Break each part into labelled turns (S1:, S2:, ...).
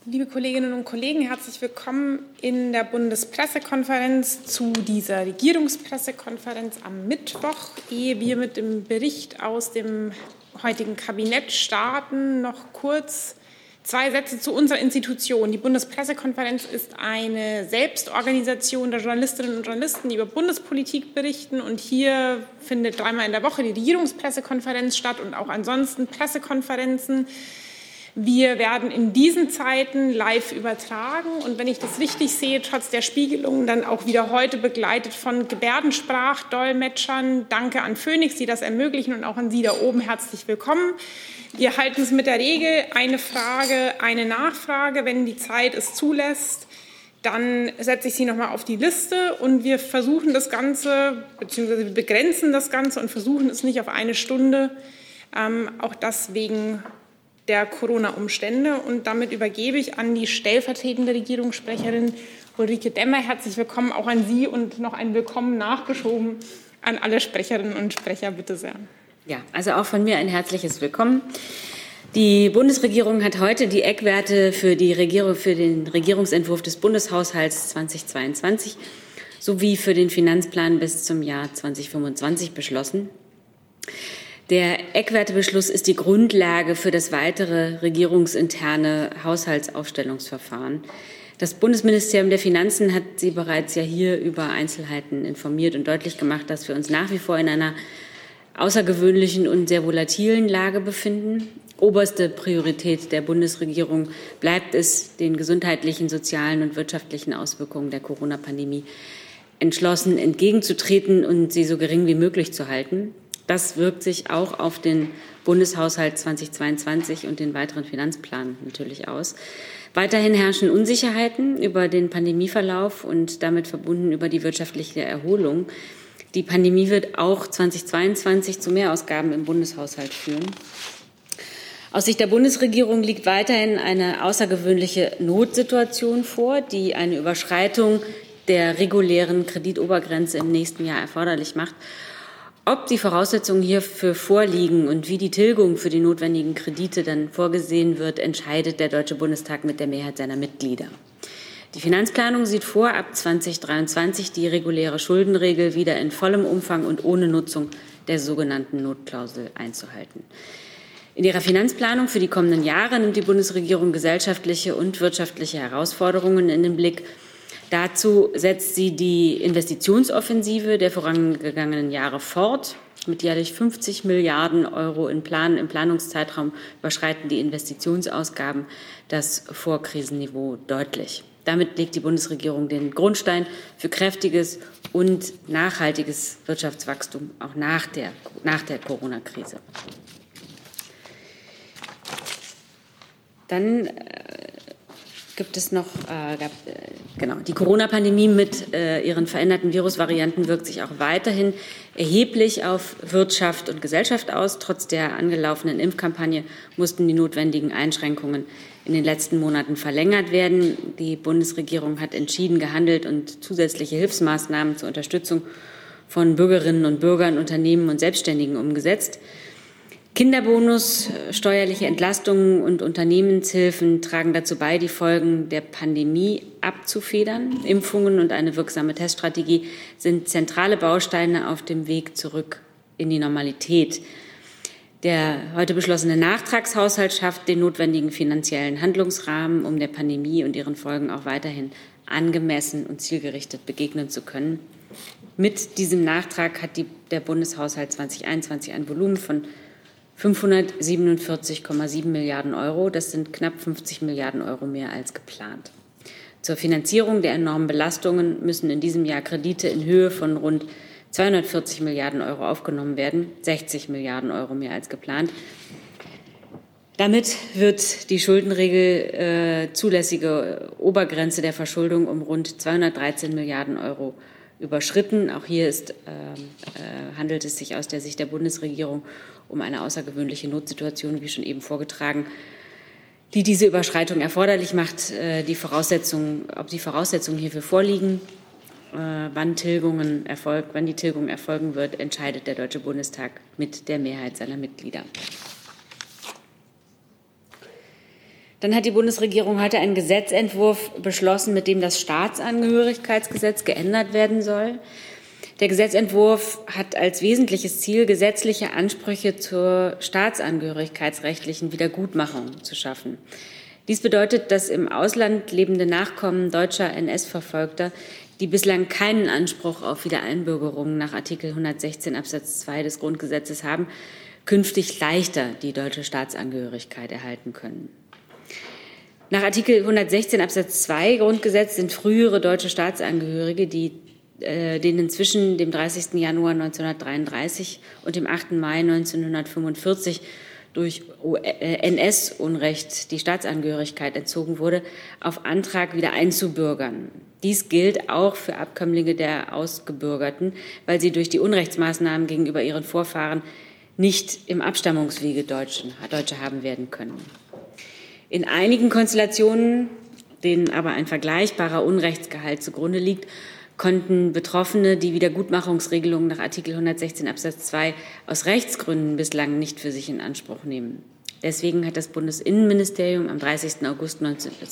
S1: Liebe Kolleginnen und Kollegen, herzlich willkommen in der Bundespressekonferenz zu dieser Regierungspressekonferenz am Mittwoch. Ehe wir mit dem Bericht aus dem heutigen Kabinett starten, noch kurz 2 Sätze zu unserer Institution. Die Bundespressekonferenz ist eine Selbstorganisation der Journalistinnen und Journalisten, die über Bundespolitik berichten. Und hier findet 3-mal in der Woche die Regierungspressekonferenz statt und auch ansonsten Pressekonferenzen. Wir werden in diesen Zeiten live übertragen und wenn ich das richtig sehe, trotz der Spiegelung dann auch wieder heute begleitet von Gebärdensprachdolmetschern. Danke an Phoenix, die das ermöglichen, und auch an Sie da oben herzlich willkommen. Wir halten es mit der Regel, eine Frage, eine Nachfrage. Wenn die Zeit es zulässt, dann setze ich Sie noch mal auf die Liste und wir versuchen das Ganze, beziehungsweise wir begrenzen das Ganze und versuchen es nicht auf 1 Stunde, auch das wegen der Corona-Umstände. Und damit übergebe ich an die stellvertretende Regierungssprecherin Ulrike Demmer. Herzlich willkommen auch an Sie und noch ein Willkommen nachgeschoben an alle Sprecherinnen und Sprecher. Bitte sehr.
S2: Ja, also auch von mir ein herzliches Willkommen. Die Bundesregierung hat heute die Eckwerte für den Regierungsentwurf des Bundeshaushalts 2022 sowie für den Finanzplan bis zum Jahr 2025 beschlossen. Der Eckwertebeschluss ist die Grundlage für das weitere regierungsinterne Haushaltsaufstellungsverfahren. Das Bundesministerium der Finanzen hat Sie bereits ja hier über Einzelheiten informiert und deutlich gemacht, dass wir uns nach wie vor in einer außergewöhnlichen und sehr volatilen Lage befinden. Oberste Priorität der Bundesregierung bleibt es, den gesundheitlichen, sozialen und wirtschaftlichen Auswirkungen der Corona-Pandemie entschlossen entgegenzutreten und sie so gering wie möglich zu halten. Das wirkt sich auch auf den Bundeshaushalt 2022 und den weiteren Finanzplan natürlich aus. Weiterhin herrschen Unsicherheiten über den Pandemieverlauf und damit verbunden über die wirtschaftliche Erholung. Die Pandemie wird auch 2022 zu Mehrausgaben im Bundeshaushalt führen. Aus Sicht der Bundesregierung liegt weiterhin eine außergewöhnliche Notsituation vor, die eine Überschreitung der regulären Kreditobergrenze im nächsten Jahr erforderlich macht. Ob die Voraussetzungen hierfür vorliegen und wie die Tilgung für die notwendigen Kredite dann vorgesehen wird, entscheidet der Deutsche Bundestag mit der Mehrheit seiner Mitglieder. Die Finanzplanung sieht vor, ab 2023 die reguläre Schuldenregel wieder in vollem Umfang und ohne Nutzung der sogenannten Notklausel einzuhalten. In ihrer Finanzplanung für die kommenden Jahre nimmt die Bundesregierung gesellschaftliche und wirtschaftliche Herausforderungen in den Blick. Dazu setzt sie die Investitionsoffensive der vorangegangenen Jahre fort. Mit jährlich 50 Milliarden Euro im Planungszeitraum überschreiten die Investitionsausgaben das Vorkrisenniveau deutlich. Damit legt die Bundesregierung den Grundstein für kräftiges und nachhaltiges Wirtschaftswachstum auch nach der Corona-Krise. Dann gibt es noch, die Corona-Pandemie mit ihren veränderten Virusvarianten wirkt sich auch weiterhin erheblich auf Wirtschaft und Gesellschaft aus. Trotz der angelaufenen Impfkampagne mussten die notwendigen Einschränkungen in den letzten Monaten verlängert werden. Die Bundesregierung hat entschieden gehandelt und zusätzliche Hilfsmaßnahmen zur Unterstützung von Bürgerinnen und Bürgern, Unternehmen und Selbstständigen umgesetzt. Kinderbonus, steuerliche Entlastungen und Unternehmenshilfen tragen dazu bei, die Folgen der Pandemie abzufedern. Impfungen und eine wirksame Teststrategie sind zentrale Bausteine auf dem Weg zurück in die Normalität. Der heute beschlossene Nachtragshaushalt schafft den notwendigen finanziellen Handlungsrahmen, um der Pandemie und ihren Folgen auch weiterhin angemessen und zielgerichtet begegnen zu können. Mit diesem Nachtrag hat der Bundeshaushalt 2021 ein Volumen von 547,7 Milliarden Euro. Das sind knapp 50 Milliarden Euro mehr als geplant. Zur Finanzierung der enormen Belastungen müssen in diesem Jahr Kredite in Höhe von rund 240 Milliarden Euro aufgenommen werden, 60 Milliarden Euro mehr als geplant. Damit wird die Schuldenregel zulässige Obergrenze der Verschuldung um rund 213 Milliarden Euro überschritten. Auch hier handelt es sich aus der Sicht der Bundesregierung um eine außergewöhnliche Notsituation, wie schon eben vorgetragen, die diese Überschreitung erforderlich macht. Ob die Voraussetzungen hierfür vorliegen, wann die Tilgung erfolgen wird, entscheidet der Deutsche Bundestag mit der Mehrheit seiner Mitglieder. Dann hat die Bundesregierung heute einen Gesetzentwurf beschlossen, mit dem das Staatsangehörigkeitsgesetz geändert werden soll. Der Gesetzentwurf hat als wesentliches Ziel, gesetzliche Ansprüche zur staatsangehörigkeitsrechtlichen Wiedergutmachung zu schaffen. Dies bedeutet, dass im Ausland lebende Nachkommen deutscher NS-Verfolgter, die bislang keinen Anspruch auf Wiedereinbürgerung nach Artikel 116 Absatz 2 des Grundgesetzes haben, künftig leichter die deutsche Staatsangehörigkeit erhalten können. Nach Artikel 116 Absatz 2 Grundgesetz sind frühere deutsche Staatsangehörige, denen zwischen dem 30. Januar 1933 und dem 8. Mai 1945 durch NS-Unrecht die Staatsangehörigkeit entzogen wurde, auf Antrag wieder einzubürgern. Dies gilt auch für Abkömmlinge der Ausgebürgerten, weil sie durch die Unrechtsmaßnahmen gegenüber ihren Vorfahren nicht im Abstammungswege Deutsche haben werden können. In einigen Konstellationen, denen aber ein vergleichbarer Unrechtsgehalt zugrunde liegt, konnten Betroffene die Wiedergutmachungsregelung nach Artikel 116 Absatz 2 aus Rechtsgründen bislang nicht für sich in Anspruch nehmen. Deswegen hat das Bundesinnenministerium am 30. August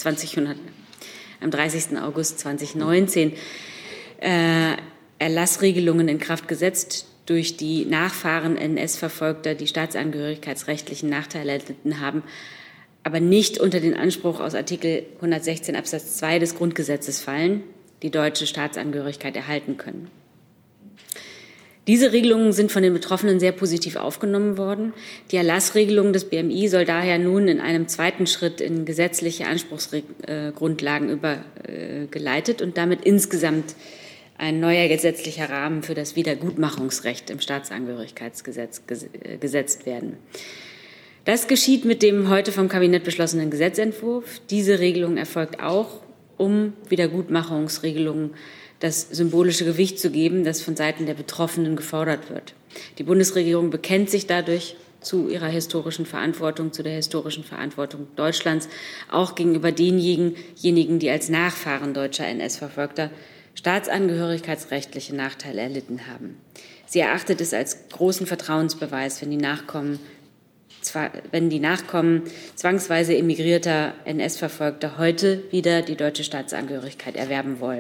S2: 2019 Erlassregelungen in Kraft gesetzt, durch die Nachfahren NS-Verfolgter die staatsangehörigkeitsrechtlichen Nachteile erlitten haben, aber nicht unter den Anspruch aus Artikel 116 Absatz 2 des Grundgesetzes fallen, die deutsche Staatsangehörigkeit erhalten können. Diese Regelungen sind von den Betroffenen sehr positiv aufgenommen worden. Die Erlassregelung des BMI soll daher nun in einem zweiten Schritt in gesetzliche Anspruchsgrundlagen übergeleitet und damit insgesamt ein neuer gesetzlicher Rahmen für das Wiedergutmachungsrecht im Staatsangehörigkeitsgesetz gesetzt werden. Das geschieht mit dem heute vom Kabinett beschlossenen Gesetzentwurf. Diese Regelung erfolgt auch, um Wiedergutmachungsregelungen das symbolische Gewicht zu geben, das von Seiten der Betroffenen gefordert wird. Die Bundesregierung bekennt sich dadurch zu ihrer historischen Verantwortung, zu der historischen Verantwortung Deutschlands, auch gegenüber denjenigen, die als Nachfahren deutscher NS-Verfolgter staatsangehörigkeitsrechtliche Nachteile erlitten haben. Sie erachtet es als großen Vertrauensbeweis, wenn die Nachkommen zwangsweise emigrierter NS-Verfolgter heute wieder die deutsche Staatsangehörigkeit erwerben wollen.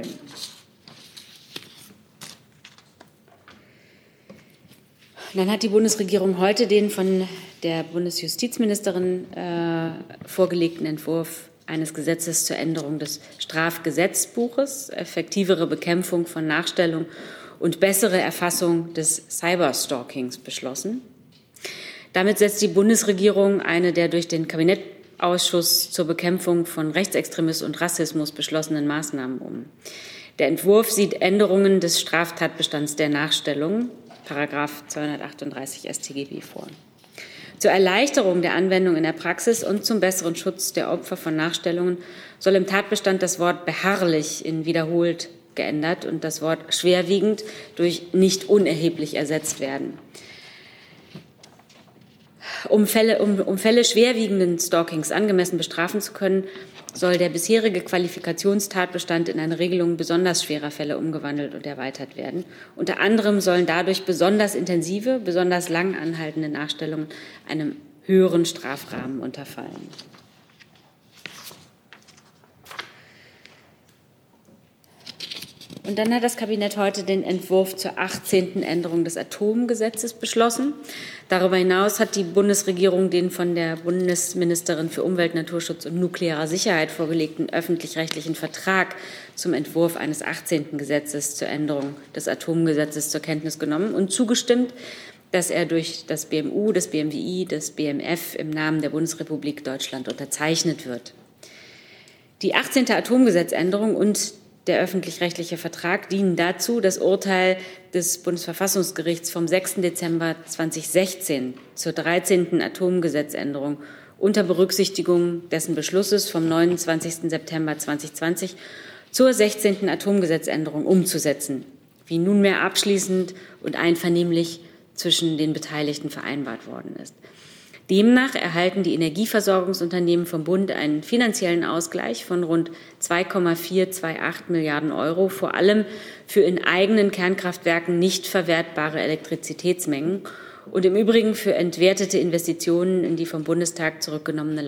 S2: Dann hat die Bundesregierung heute den von der Bundesjustizministerin vorgelegten Entwurf eines Gesetzes zur Änderung des Strafgesetzbuches, effektivere Bekämpfung von Nachstellung und bessere Erfassung des Cyberstalkings beschlossen. Damit setzt die Bundesregierung eine der durch den Kabinettausschuss zur Bekämpfung von Rechtsextremismus und Rassismus beschlossenen Maßnahmen um. Der Entwurf sieht Änderungen des Straftatbestands der Nachstellung, Paragraph 238 StGB, vor. Zur Erleichterung der Anwendung in der Praxis und zum besseren Schutz der Opfer von Nachstellungen soll im Tatbestand das Wort beharrlich in wiederholt geändert und das Wort schwerwiegend durch nicht unerheblich ersetzt werden. Um Fälle schwerwiegenden Stalkings angemessen bestrafen zu können, soll der bisherige Qualifikationstatbestand in eine Regelung besonders schwerer Fälle umgewandelt und erweitert werden. Unter anderem sollen dadurch besonders intensive, besonders lang anhaltende Nachstellungen einem höheren Strafrahmen unterfallen. Und dann hat das Kabinett heute den Entwurf zur 18. Änderung des Atomgesetzes beschlossen. Darüber hinaus hat die Bundesregierung den von der Bundesministerin für Umwelt, Naturschutz und nukleare Sicherheit vorgelegten öffentlich-rechtlichen Vertrag zum Entwurf eines 18. Gesetzes zur Änderung des Atomgesetzes zur Kenntnis genommen und zugestimmt, dass er durch das BMU, das BMWI, das BMF im Namen der Bundesrepublik Deutschland unterzeichnet wird. Die 18. Atomgesetzänderung und der öffentlich-rechtliche Vertrag dienen dazu, das Urteil des Bundesverfassungsgerichts vom 6. Dezember 2016 zur 13. Atomgesetzänderung unter Berücksichtigung dessen Beschlusses vom 29. September 2020 zur 16. Atomgesetzänderung umzusetzen, wie nunmehr abschließend und einvernehmlich zwischen den Beteiligten vereinbart worden ist. Demnach erhalten die Energieversorgungsunternehmen vom Bund einen finanziellen Ausgleich von rund 2,428 Milliarden Euro, vor allem für in eigenen Kernkraftwerken nicht verwertbare Elektrizitätsmengen und im Übrigen für entwertete Investitionen in die vom Bundestag zurückgenommene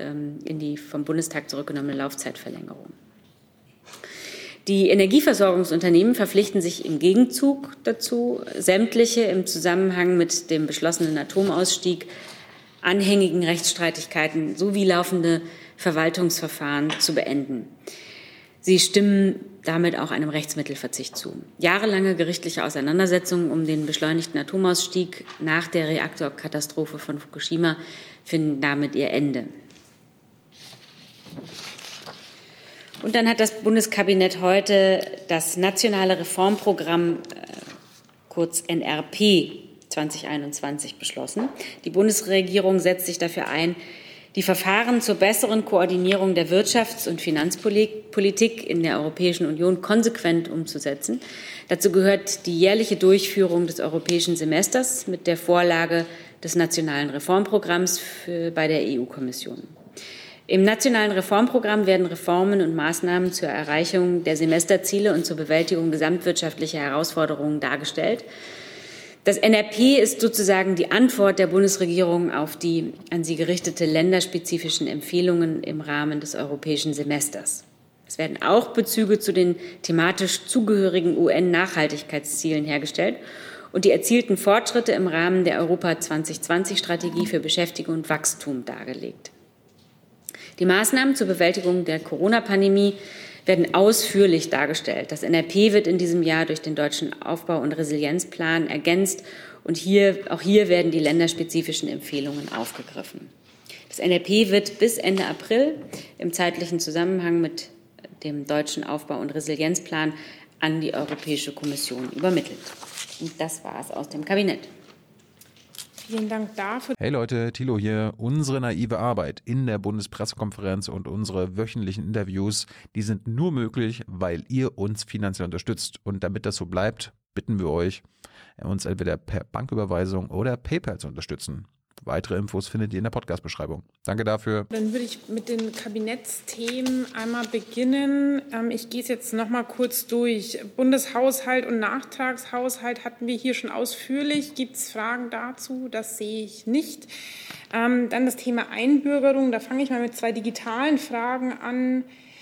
S2: Laufzeitverlängerung. Die Energieversorgungsunternehmen verpflichten sich im Gegenzug dazu, sämtliche im Zusammenhang mit dem beschlossenen Atomausstieg anhängigen Rechtsstreitigkeiten sowie laufende Verwaltungsverfahren zu beenden. Sie stimmen damit auch einem Rechtsmittelverzicht zu. Jahrelange gerichtliche Auseinandersetzungen um den beschleunigten Atomausstieg nach der Reaktorkatastrophe von Fukushima finden damit ihr Ende. Und dann hat das Bundeskabinett heute das Nationale Reformprogramm, kurz NRP 2021, beschlossen. Die Bundesregierung setzt sich dafür ein, die Verfahren zur besseren Koordinierung der Wirtschafts- und Finanzpolitik in der Europäischen Union konsequent umzusetzen. Dazu gehört die jährliche Durchführung des europäischen Semesters mit der Vorlage des Nationalen Reformprogramms bei der EU-Kommission. Im Nationalen Reformprogramm werden Reformen und Maßnahmen zur Erreichung der Semesterziele und zur Bewältigung gesamtwirtschaftlicher Herausforderungen dargestellt. Das NRP ist sozusagen die Antwort der Bundesregierung auf die an sie gerichtete länderspezifischen Empfehlungen im Rahmen des europäischen Semesters. Es werden auch Bezüge zu den thematisch zugehörigen UN-Nachhaltigkeitszielen hergestellt und die erzielten Fortschritte im Rahmen der Europa 2020-Strategie für Beschäftigung und Wachstum dargelegt. Die Maßnahmen zur Bewältigung der Corona-Pandemie werden ausführlich dargestellt. Das NRP wird in diesem Jahr durch den Deutschen Aufbau- und Resilienzplan ergänzt und auch hier werden die länderspezifischen Empfehlungen aufgegriffen. Das NRP wird bis Ende April im zeitlichen Zusammenhang mit dem Deutschen Aufbau- und Resilienzplan an die Europäische Kommission übermittelt. Und das war es aus dem Kabinett.
S1: Vielen Dank dafür.
S3: Hey Leute, Thilo hier. Unsere naive Arbeit in der Bundespressekonferenz und unsere wöchentlichen Interviews, die sind nur möglich, weil ihr uns finanziell unterstützt. Und damit das so bleibt, bitten wir euch, uns entweder per Banküberweisung oder PayPal zu unterstützen. Weitere Infos findet ihr in der Podcast-Beschreibung. Danke dafür.
S1: Dann würde ich mit den Kabinettsthemen einmal beginnen. Ich gehe es jetzt noch mal kurz durch. Bundeshaushalt und Nachtragshaushalt hatten wir hier schon ausführlich. Gibt es Fragen dazu? Das sehe ich nicht. Dann das Thema Einbürgerung. Da fange ich mal mit 2 digitalen Fragen an.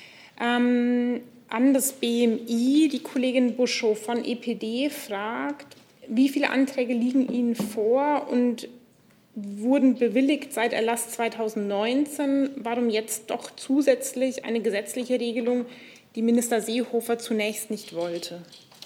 S1: An das BMI. Die Kollegin Buschow von EPD fragt, wie viele Anträge liegen Ihnen vor und wurden bewilligt seit Erlass 2019. Warum jetzt doch zusätzlich eine gesetzliche Regelung, die Minister Seehofer zunächst nicht wollte?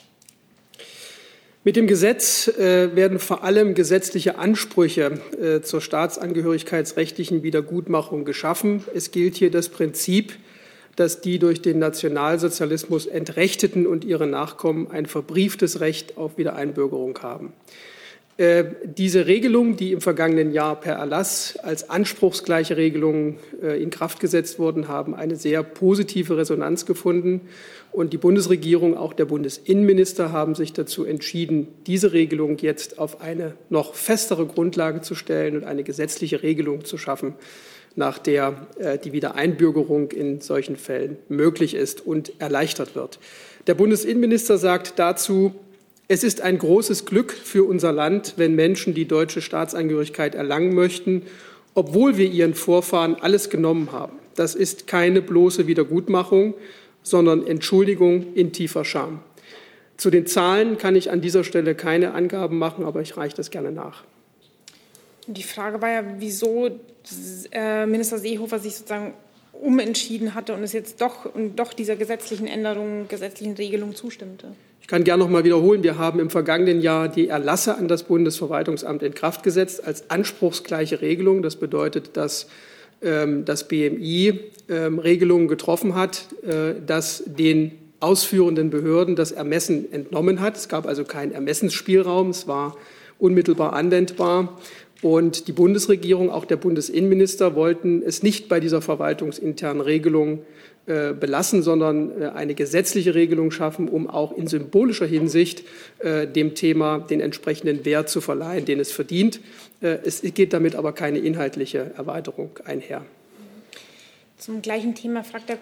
S4: Mit dem Gesetz werden vor allem gesetzliche Ansprüche zur staatsangehörigkeitsrechtlichen Wiedergutmachung geschaffen. Es gilt hier das Prinzip, dass die durch den Nationalsozialismus Entrechteten und ihre Nachkommen ein verbrieftes Recht auf Wiedereinbürgerung haben. Diese Regelungen, die im vergangenen Jahr per Erlass als anspruchsgleiche Regelungen in Kraft gesetzt wurden, haben eine sehr positive Resonanz gefunden. Und die Bundesregierung, auch der Bundesinnenminister, haben sich dazu entschieden, diese Regelung jetzt auf eine noch festere Grundlage zu stellen und eine gesetzliche Regelung zu schaffen, nach der die Wiedereinbürgerung in solchen Fällen möglich ist und erleichtert wird. Der Bundesinnenminister sagt dazu: Es ist ein großes Glück für unser Land, wenn Menschen die deutsche Staatsangehörigkeit erlangen möchten, obwohl wir ihren Vorfahren alles genommen haben. Das ist keine bloße Wiedergutmachung, sondern Entschuldigung in tiefer Scham. Zu den Zahlen kann ich an dieser Stelle keine Angaben machen, aber ich reiche das gerne nach.
S1: Die Frage war ja, wieso Minister Seehofer sich sozusagen umentschieden hatte und es jetzt doch dieser gesetzlichen Änderung, gesetzlichen Regelung zustimmte.
S4: Ich kann gerne noch mal wiederholen, wir haben im vergangenen Jahr die Erlasse an das Bundesverwaltungsamt in Kraft gesetzt als anspruchsgleiche Regelung. Das bedeutet, dass das BMI Regelungen getroffen hat, dass den ausführenden Behörden das Ermessen entnommen hat. Es gab also keinen Ermessensspielraum, es war unmittelbar anwendbar. Und die Bundesregierung, auch der Bundesinnenminister, wollten es nicht bei dieser verwaltungsinternen Regelung belassen, sondern eine gesetzliche Regelung schaffen, um auch in symbolischer Hinsicht dem Thema den entsprechenden Wert zu verleihen, den es verdient. Es geht damit aber keine inhaltliche Erweiterung einher.
S1: Zum gleichen Thema fragt der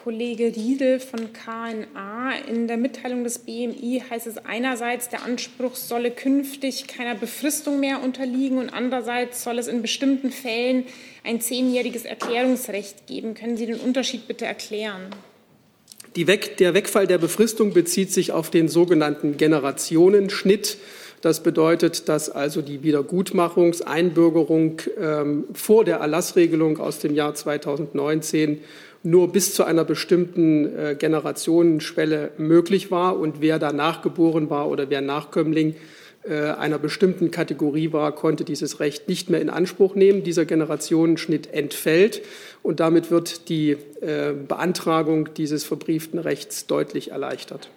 S1: Kollege Riedel von KNA. In der Mitteilung des BMI heißt es einerseits, der Anspruch solle künftig keiner Befristung mehr unterliegen und andererseits soll es in bestimmten Fällen ein 10-jähriges Erklärungsrecht geben. Können Sie den Unterschied bitte erklären?
S4: Der Wegfall der Befristung bezieht sich auf den sogenannten Generationenschnitt. Das bedeutet, dass also die Wiedergutmachungseinbürgerung vor der Erlassregelung aus dem Jahr 2019 nur bis zu einer bestimmten Generationenschwelle möglich war. Und wer danach geboren war oder wer Nachkömmling einer bestimmten Kategorie war, konnte dieses Recht nicht mehr in Anspruch nehmen. Dieser Generationenschnitt entfällt und damit wird die Beantragung dieses verbrieften Rechts deutlich erleichtert.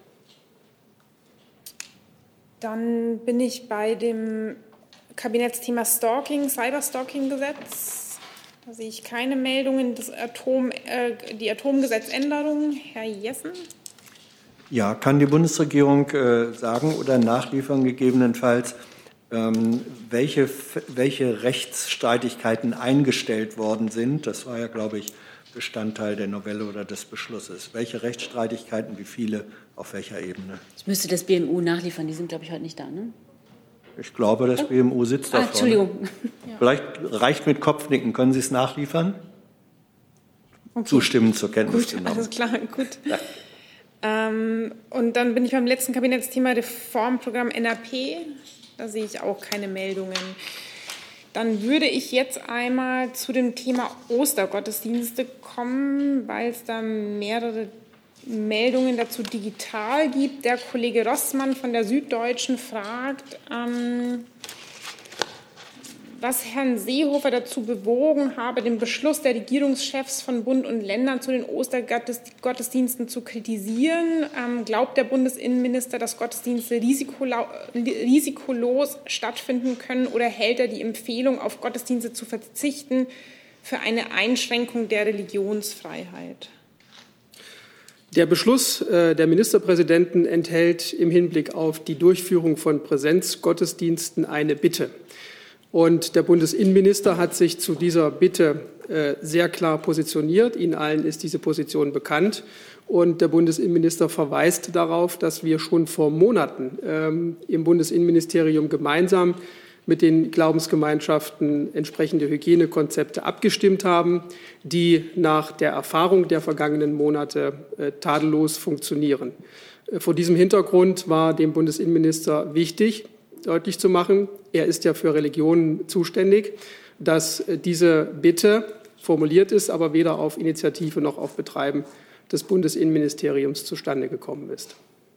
S1: Dann bin ich bei dem Kabinettsthema Stalking, Cyberstalking-Gesetz. Da sehe ich keine Meldungen. Die Atomgesetzänderung. Herr Jessen.
S5: Ja, kann die Bundesregierung sagen oder nachliefern gegebenenfalls, welche Rechtsstreitigkeiten eingestellt worden sind? Das war ja, glaube ich, Bestandteil der Novelle oder des Beschlusses. Welche Rechtsstreitigkeiten, wie viele, auf welcher Ebene?
S2: Das müsste das BMU nachliefern. Die sind, glaube ich, heute nicht da, ne?
S5: Ich glaube, das BMU sitzt da vorne.
S2: Entschuldigung.
S5: Vielleicht reicht mit Kopfnicken. Können Sie es nachliefern?
S1: Okay.
S5: Zustimmen zur Kenntnis genommen.
S1: Alles klar, gut.
S5: Ja.
S1: Und dann bin ich beim letzten Kabinettsthema Reformprogramm NRP. Da sehe ich auch keine Meldungen. Dann würde ich jetzt einmal zu dem Thema Ostergottesdienste kommen, weil es da mehrere Meldungen dazu digital gibt. Der Kollege Rossmann von der Süddeutschen fragt, was Herrn Seehofer dazu bewogen habe, den Beschluss der Regierungschefs von Bund und Ländern zu den Ostergottesdiensten zu kritisieren. Glaubt der Bundesinnenminister, dass Gottesdienste risikolos stattfinden können, oder hält er die Empfehlung, auf Gottesdienste zu verzichten, für eine Einschränkung der Religionsfreiheit?
S4: Der Beschluss der Ministerpräsidenten enthält im Hinblick auf die Durchführung von Präsenzgottesdiensten eine Bitte. Und der Bundesinnenminister hat sich zu dieser Bitte sehr klar positioniert. Ihnen allen ist diese Position bekannt. Und der Bundesinnenminister verweist darauf, dass wir schon vor Monaten im Bundesinnenministerium gemeinsam mit den Glaubensgemeinschaften entsprechende Hygienekonzepte abgestimmt haben, die nach der Erfahrung der vergangenen Monate tadellos funktionieren. Vor diesem Hintergrund war dem Bundesinnenminister wichtig, deutlich zu machen, er ist ja für Religionen zuständig, dass diese Bitte formuliert ist, aber weder auf Initiative noch auf Betreiben des Bundesinnenministeriums zustande gekommen ist.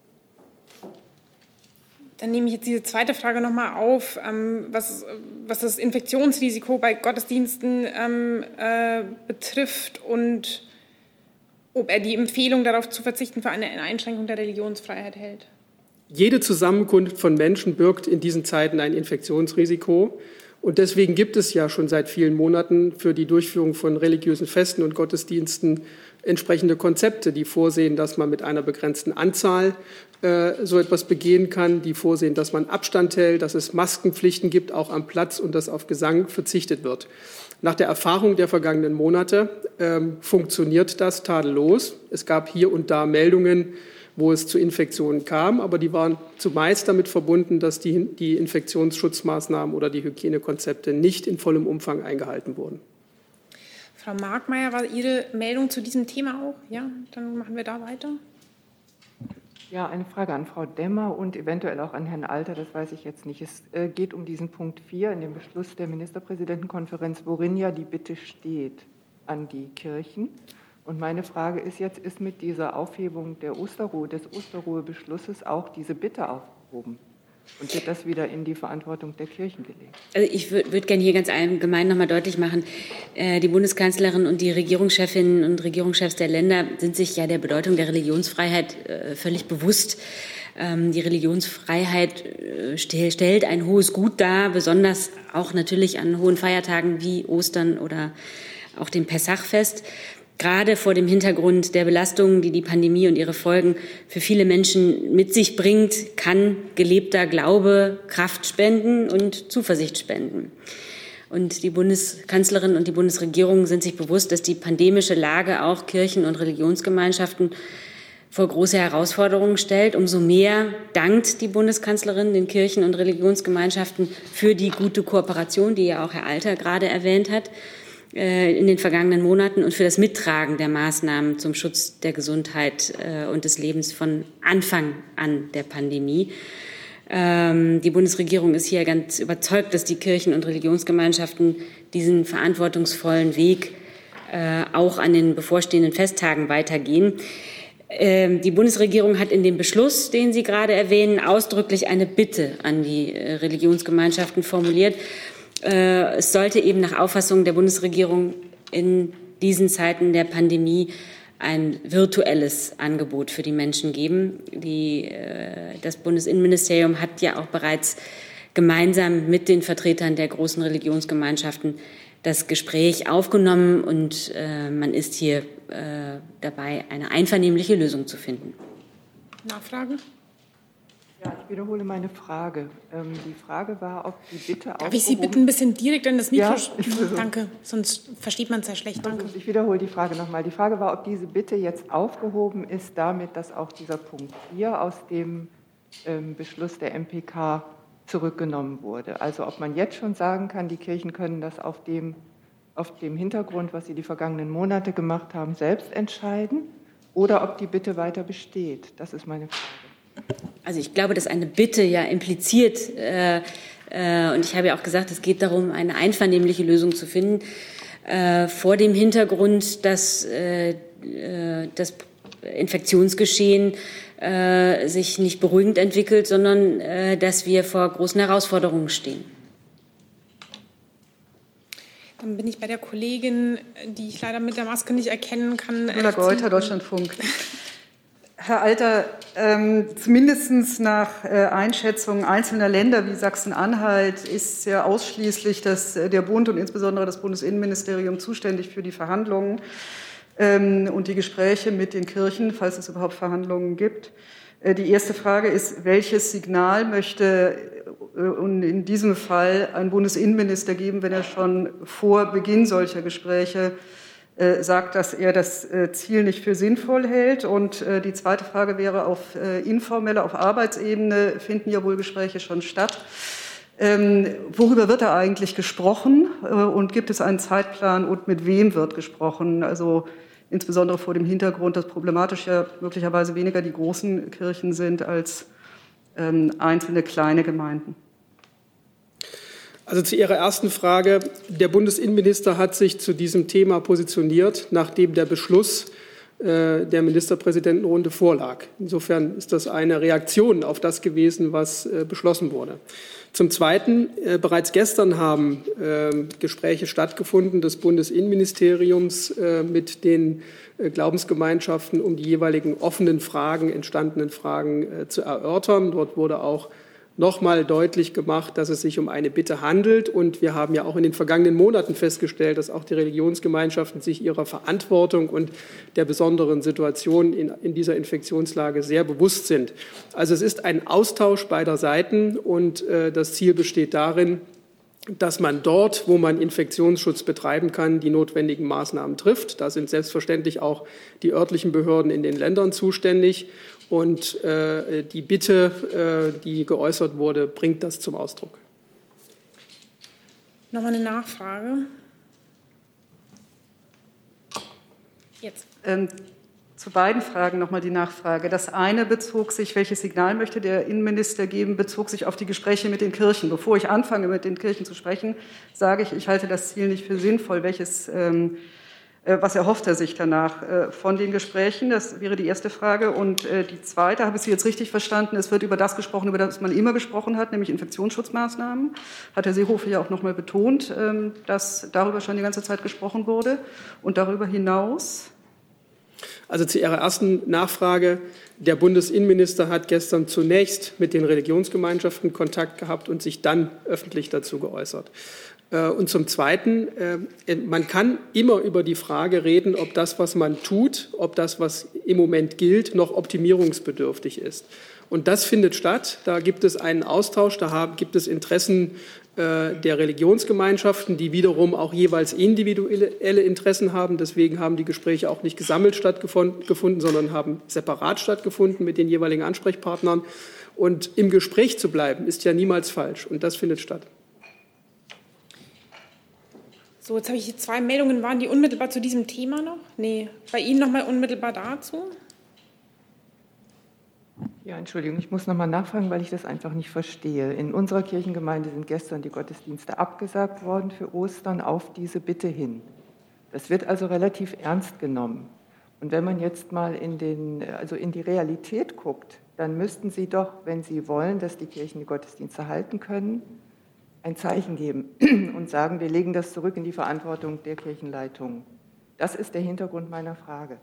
S1: Dann nehme ich jetzt diese zweite Frage noch mal auf, was das Infektionsrisiko bei Gottesdiensten betrifft und ob er die Empfehlung, darauf zu verzichten, für eine Einschränkung der Religionsfreiheit hält.
S4: Jede Zusammenkunft von Menschen birgt in diesen Zeiten ein Infektionsrisiko. Und deswegen gibt es ja schon seit vielen Monaten für die Durchführung von religiösen Festen und Gottesdiensten entsprechende Konzepte, die vorsehen, dass man mit einer begrenzten Anzahl so etwas begehen kann, die vorsehen, dass man Abstand hält, dass es Maskenpflichten gibt, auch am Platz, und dass auf Gesang verzichtet wird. Nach der Erfahrung der vergangenen Monate funktioniert das tadellos. Es gab hier und da Meldungen, wo es zu Infektionen kam, aber die waren zumeist damit verbunden, dass die Infektionsschutzmaßnahmen oder die Hygienekonzepte nicht in vollem Umfang eingehalten wurden.
S1: Frau Markmeier, war Ihre Meldung zu diesem Thema auch? Ja, dann machen wir da weiter.
S6: Ja, eine Frage an Frau Demmer und eventuell auch an Herrn Alter, das weiß ich jetzt nicht. Es geht um diesen Punkt 4 in dem Beschluss der Ministerpräsidentenkonferenz, worin ja die Bitte steht an die Kirchen. Und meine Frage ist jetzt, ist mit dieser Aufhebung des Osterruhebeschlusses auch diese Bitte aufgehoben? Und wird das wieder in die Verantwortung der Kirchen gelegt?
S2: Also ich würde gerne hier ganz allgemein noch mal deutlich machen, die Bundeskanzlerin und die Regierungschefinnen und Regierungschefs der Länder sind sich ja der Bedeutung der Religionsfreiheit völlig bewusst. Die Religionsfreiheit stellt ein hohes Gut dar, besonders auch natürlich an hohen Feiertagen wie Ostern oder auch dem Pessachfest. Gerade vor dem Hintergrund der Belastungen, die die Pandemie und ihre Folgen für viele Menschen mit sich bringt, kann gelebter Glaube Kraft spenden und Zuversicht spenden. Und die Bundeskanzlerin und die Bundesregierung sind sich bewusst, dass die pandemische Lage auch Kirchen und Religionsgemeinschaften vor große Herausforderungen stellt. Umso mehr dankt die Bundeskanzlerin den Kirchen und Religionsgemeinschaften für die gute Kooperation, die ja auch Herr Alter gerade erwähnt hat, in den vergangenen Monaten und für das Mittragen der Maßnahmen zum Schutz der Gesundheit und des Lebens von Anfang an der Pandemie. Die Bundesregierung ist hier ganz überzeugt, dass die Kirchen- und Religionsgemeinschaften diesen verantwortungsvollen Weg auch an den bevorstehenden Festtagen weitergehen. Die Bundesregierung hat in dem Beschluss, den Sie gerade erwähnen, ausdrücklich eine Bitte an die Religionsgemeinschaften formuliert. Es sollte eben nach Auffassung der Bundesregierung in diesen Zeiten der Pandemie ein virtuelles Angebot für die Menschen geben. Das Bundesinnenministerium hat ja auch bereits gemeinsam mit den Vertretern der großen Religionsgemeinschaften das Gespräch aufgenommen und man ist hier dabei, eine einvernehmliche Lösung zu finden.
S1: Nachfragen?
S6: Ja, ich wiederhole meine Frage. Die Frage war, ob die Bitte
S1: Darf ich Sie bitten, ein bisschen direkt an das Mikro?
S6: Ja,
S1: danke, sonst versteht man es ja schlecht. Danke.
S6: Ich wiederhole die Frage nochmal. Die Frage war, ob diese Bitte jetzt aufgehoben ist, damit, dass auch dieser Punkt 4 aus dem Beschluss der MPK zurückgenommen wurde. Also ob man jetzt schon sagen kann, die Kirchen können das auf dem Hintergrund, was sie die vergangenen Monate gemacht haben, selbst entscheiden, oder ob die Bitte weiter besteht. Das ist meine Frage.
S2: Also ich glaube, dass eine Bitte ja impliziert, und ich habe ja auch gesagt, es geht darum, eine einvernehmliche Lösung zu finden, vor dem Hintergrund, dass das Infektionsgeschehen sich nicht beruhigend entwickelt, sondern dass wir vor großen Herausforderungen stehen.
S1: Dann bin ich bei der Kollegin, die ich leider mit der Maske nicht erkennen kann.
S7: Müller-Geuter, Deutschlandfunk. Herr Alter, zumindest nach Einschätzung einzelner Länder wie Sachsen-Anhalt ist ja ausschließlich der Bund und insbesondere das Bundesinnenministerium zuständig für die Verhandlungen und die Gespräche mit den Kirchen, falls es überhaupt Verhandlungen gibt. Die erste Frage ist, welches Signal möchte in diesem Fall ein Bundesinnenminister geben, wenn er schon vor Beginn solcher Gespräche sagt, dass er das Ziel nicht für sinnvoll hält? Und die zweite Frage wäre, auf informeller, auf Arbeitsebene finden ja wohl Gespräche schon statt. Worüber wird da eigentlich gesprochen und gibt es einen Zeitplan und mit wem wird gesprochen? Also insbesondere vor dem Hintergrund, dass problematisch ja möglicherweise weniger die großen Kirchen sind als einzelne kleine Gemeinden.
S4: Also zu Ihrer ersten Frage. Der Bundesinnenminister hat sich zu diesem Thema positioniert, nachdem der Beschluss der Ministerpräsidentenrunde vorlag. Insofern ist das eine Reaktion auf das gewesen, was beschlossen wurde. Zum Zweiten, bereits gestern haben Gespräche stattgefunden des Bundesinnenministeriums mit den Glaubensgemeinschaften, um die jeweiligen offenen Fragen, entstandenen Fragen zu erörtern. Dort wurde auch noch mal deutlich gemacht, dass es sich um eine Bitte handelt. Und wir haben ja auch in den vergangenen Monaten festgestellt, dass auch die Religionsgemeinschaften sich ihrer Verantwortung und der besonderen Situation in dieser Infektionslage sehr bewusst sind. Also es ist ein Austausch beider Seiten und das Ziel besteht darin, dass man dort, wo man Infektionsschutz betreiben kann, die notwendigen Maßnahmen trifft. Da sind selbstverständlich auch die örtlichen Behörden in den Ländern zuständig. Und die Bitte, die geäußert wurde, bringt das zum Ausdruck.
S1: Nochmal eine Nachfrage. Jetzt.
S7: Zu beiden Fragen nochmal die Nachfrage. Das eine bezog sich, welches Signal möchte der Innenminister geben, bezog sich auf die Gespräche mit den Kirchen. Bevor ich anfange, mit den Kirchen zu sprechen, sage ich, ich halte das Ziel nicht für sinnvoll. Was erhofft er sich danach von den Gesprächen? Das wäre die erste Frage. Und die zweite, habe ich Sie jetzt richtig verstanden, es wird über das gesprochen, über das man immer gesprochen hat, nämlich Infektionsschutzmaßnahmen. Hat Herr Seehofer ja auch noch mal betont, dass darüber schon die ganze Zeit gesprochen wurde. Und darüber hinaus?
S4: Also zu Ihrer ersten Nachfrage. Der Bundesinnenminister hat gestern zunächst mit den Religionsgemeinschaften Kontakt gehabt und sich dann öffentlich dazu geäußert. Und zum Zweiten, man kann immer über die Frage reden, ob das, was man tut, ob das, was im Moment gilt, noch optimierungsbedürftig ist. Und das findet statt. Da gibt es einen Austausch, gibt es Interessen der Religionsgemeinschaften, die wiederum auch jeweils individuelle Interessen haben. Deswegen haben die Gespräche auch nicht gesammelt stattgefunden, sondern haben separat stattgefunden mit den jeweiligen Ansprechpartnern. Und im Gespräch zu bleiben, ist ja niemals falsch. Und das findet statt.
S1: So, jetzt habe ich hier 2 Meldungen. Waren die unmittelbar zu diesem Thema noch? Nee, bei Ihnen noch mal unmittelbar dazu?
S6: Ja, Entschuldigung, ich muss noch mal nachfragen, weil ich das einfach nicht verstehe. In unserer Kirchengemeinde sind gestern die Gottesdienste abgesagt worden für Ostern auf diese Bitte hin. Das wird also relativ ernst genommen. Und wenn man jetzt mal in die Realität guckt, dann müssten Sie doch, wenn Sie wollen, dass die Kirchen die Gottesdienste halten können, ein Zeichen geben und sagen, wir legen das zurück in die Verantwortung der Kirchenleitung. Das ist der Hintergrund meiner Frage.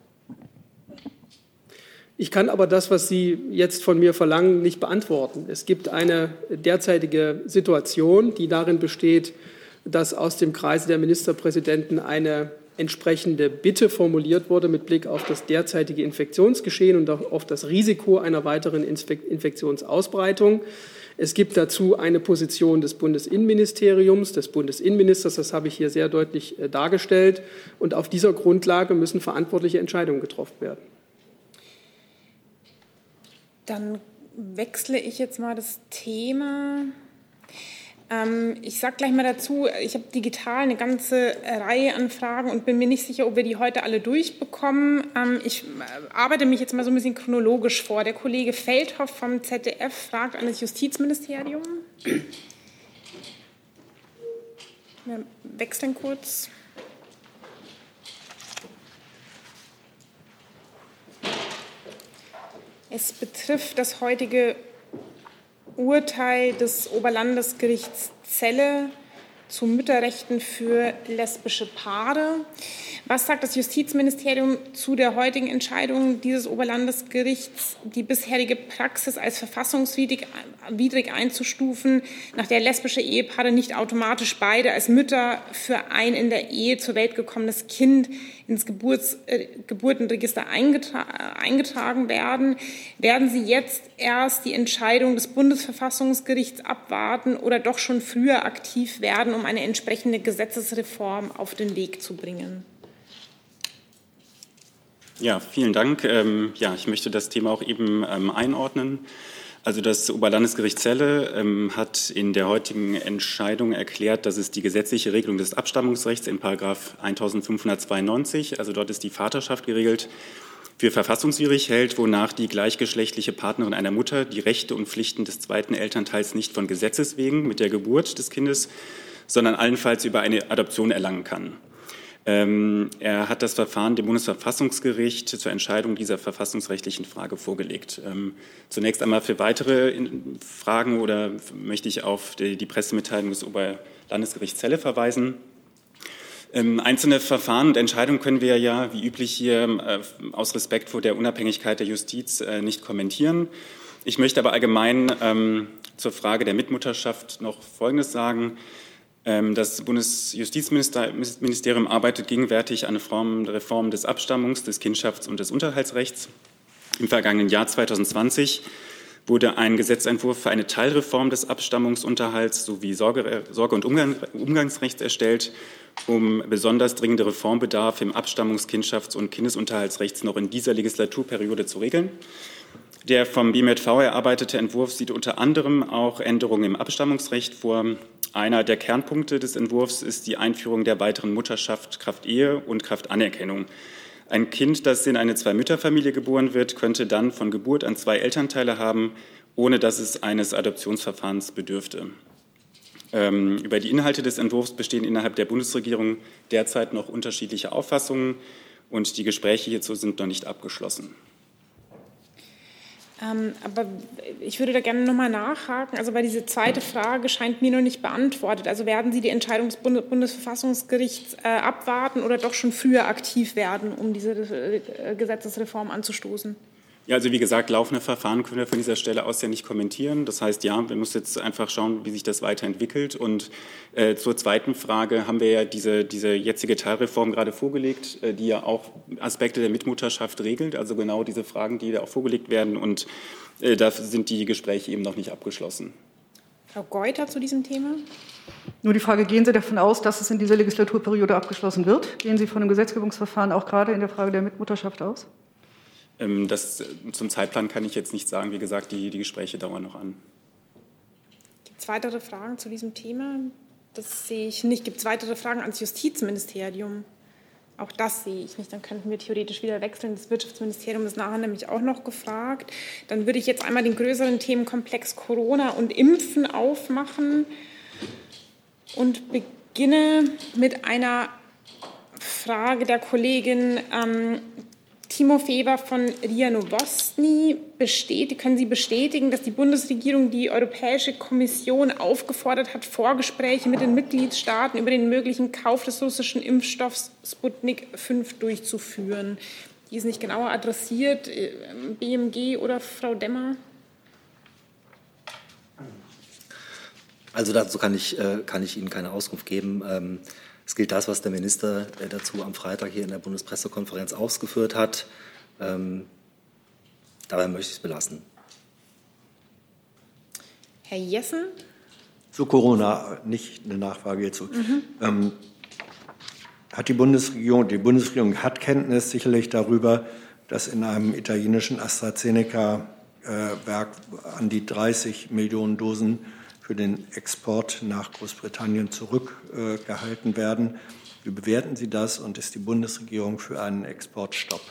S4: Ich kann aber das, was Sie jetzt von mir verlangen, nicht beantworten. Es gibt eine derzeitige Situation, die darin besteht, dass aus dem Kreise der Ministerpräsidenten eine entsprechende Bitte formuliert wurde mit Blick auf das derzeitige Infektionsgeschehen und auf das Risiko einer weiteren Infektionsausbreitung. Es gibt dazu eine Position des Bundesinnenministeriums, des Bundesinnenministers, das habe ich hier sehr deutlich dargestellt. Und auf dieser Grundlage müssen verantwortliche Entscheidungen getroffen werden.
S1: Dann wechsle ich jetzt mal das Thema. Ich sage gleich mal dazu, ich habe digital eine ganze Reihe an Fragen und bin mir nicht sicher, ob wir die heute alle durchbekommen. Ich arbeite mich jetzt mal so ein bisschen chronologisch vor. Der Kollege Feldhoff vom ZDF fragt an das Justizministerium. Wir wechseln kurz. Es betrifft das heutige Urteil des Oberlandesgerichts Celle zu Mütterrechten für lesbische Paare. Was sagt das Justizministerium zu der heutigen Entscheidung dieses Oberlandesgerichts, die bisherige Praxis als verfassungswidrig einzustufen, nach der lesbische Ehepaare nicht automatisch beide als Mütter für ein in der Ehe zur Welt gekommenes Kind ins Geburtenregister eingetragen werden? Werden Sie jetzt erst die Entscheidung des Bundesverfassungsgerichts abwarten oder doch schon früher aktiv werden, um eine entsprechende Gesetzesreform auf den Weg zu bringen?
S8: Ja, vielen Dank. Ich möchte das Thema auch eben einordnen. Also das Oberlandesgericht Celle hat in der heutigen Entscheidung erklärt, dass es die gesetzliche Regelung des Abstammungsrechts in § 1592, also dort ist die Vaterschaft geregelt, für verfassungswidrig hält, wonach die gleichgeschlechtliche Partnerin einer Mutter die Rechte und Pflichten des zweiten Elternteils nicht von Gesetzes wegen mit der Geburt des Kindes, sondern allenfalls über eine Adoption erlangen kann. Er hat das Verfahren dem Bundesverfassungsgericht zur Entscheidung dieser verfassungsrechtlichen Frage vorgelegt. Zunächst einmal für weitere Fragen oder möchte ich auf die Pressemitteilung des Oberlandesgerichts Celle verweisen. Einzelne Verfahren und Entscheidungen können wir ja, wie üblich hier, aus Respekt vor der Unabhängigkeit der Justiz nicht kommentieren. Ich möchte aber allgemein zur Frage der Mitmutterschaft noch Folgendes sagen. Das Bundesjustizministerium arbeitet gegenwärtig an einer Reform des Abstammungs-, des Kindschafts- und des Unterhaltsrechts. Im vergangenen Jahr 2020 wurde ein Gesetzentwurf für eine Teilreform des Abstammungsunterhalts sowie Sorge- und Umgangsrechts erstellt, um besonders dringende Reformbedarf im Abstammungs-, Kindschafts- und Kindesunterhaltsrechts noch in dieser Legislaturperiode zu regeln. Der vom BMJV erarbeitete Entwurf sieht unter anderem auch Änderungen im Abstammungsrecht vor. Einer der Kernpunkte des Entwurfs ist die Einführung der weiteren Mutterschaft kraft Ehe und kraft Anerkennung. Ein Kind, das in eine Zwei-Mütter-Familie geboren wird, könnte dann von Geburt an 2 Elternteile haben, ohne dass es eines Adoptionsverfahrens bedürfte. Über die Inhalte des Entwurfs bestehen innerhalb der Bundesregierung derzeit noch unterschiedliche Auffassungen und die Gespräche hierzu sind noch nicht abgeschlossen.
S1: Aber ich würde da gerne nochmal nachhaken. Also weil diese zweite Frage scheint mir noch nicht beantwortet. Also werden Sie die Entscheidung des Bundesverfassungsgerichts abwarten oder doch schon früher aktiv werden, um diese Gesetzesreform anzustoßen?
S8: Ja, also wie gesagt, laufende Verfahren können wir von dieser Stelle aus ja nicht kommentieren. Das heißt, ja, wir müssen jetzt einfach schauen, wie sich das weiterentwickelt. Und zur zweiten Frage haben wir ja diese jetzige Teilreform gerade vorgelegt, die ja auch Aspekte der Mitmutterschaft regelt, also genau diese Fragen, die da auch vorgelegt werden. Und da sind die Gespräche eben noch nicht abgeschlossen.
S1: Frau Geuter zu diesem Thema.
S7: Nur die Frage, gehen Sie davon aus, dass es in dieser Legislaturperiode abgeschlossen wird? Gehen Sie von einem Gesetzgebungsverfahren auch gerade in der Frage der Mitmutterschaft aus?
S8: Zum Zeitplan kann ich jetzt nicht sagen. Wie gesagt, die Gespräche dauern noch an.
S1: Gibt es weitere Fragen zu diesem Thema? Das sehe ich nicht. Gibt es weitere Fragen ans Justizministerium? Auch das sehe ich nicht. Dann könnten wir theoretisch wieder wechseln. Das Wirtschaftsministerium ist nachher nämlich auch noch gefragt. Dann würde ich jetzt einmal den größeren Themenkomplex Corona und Impfen aufmachen und beginne mit einer Frage der Kollegin Timo Feber von RIA Novosti. Können Sie bestätigen, dass die Bundesregierung die Europäische Kommission aufgefordert hat, Vorgespräche mit den Mitgliedstaaten über den möglichen Kauf des russischen Impfstoffs Sputnik 5 durchzuführen? Die ist nicht genauer adressiert, BMG oder Frau Demmer?
S9: Also dazu kann ich Ihnen keine Auskunft geben. Es gilt das, was der Minister dazu am Freitag hier in der Bundespressekonferenz ausgeführt hat. Dabei möchte ich es belassen.
S1: Herr Jessen?
S5: Zu Corona nicht eine Nachfrage hierzu. Hat die Bundesregierung hat Kenntnis sicherlich darüber, dass in einem italienischen AstraZeneca-Werk an die 30 Millionen Dosen für den Export nach Großbritannien zurückgehalten werden. Wie bewerten Sie das und ist die Bundesregierung für einen Exportstopp?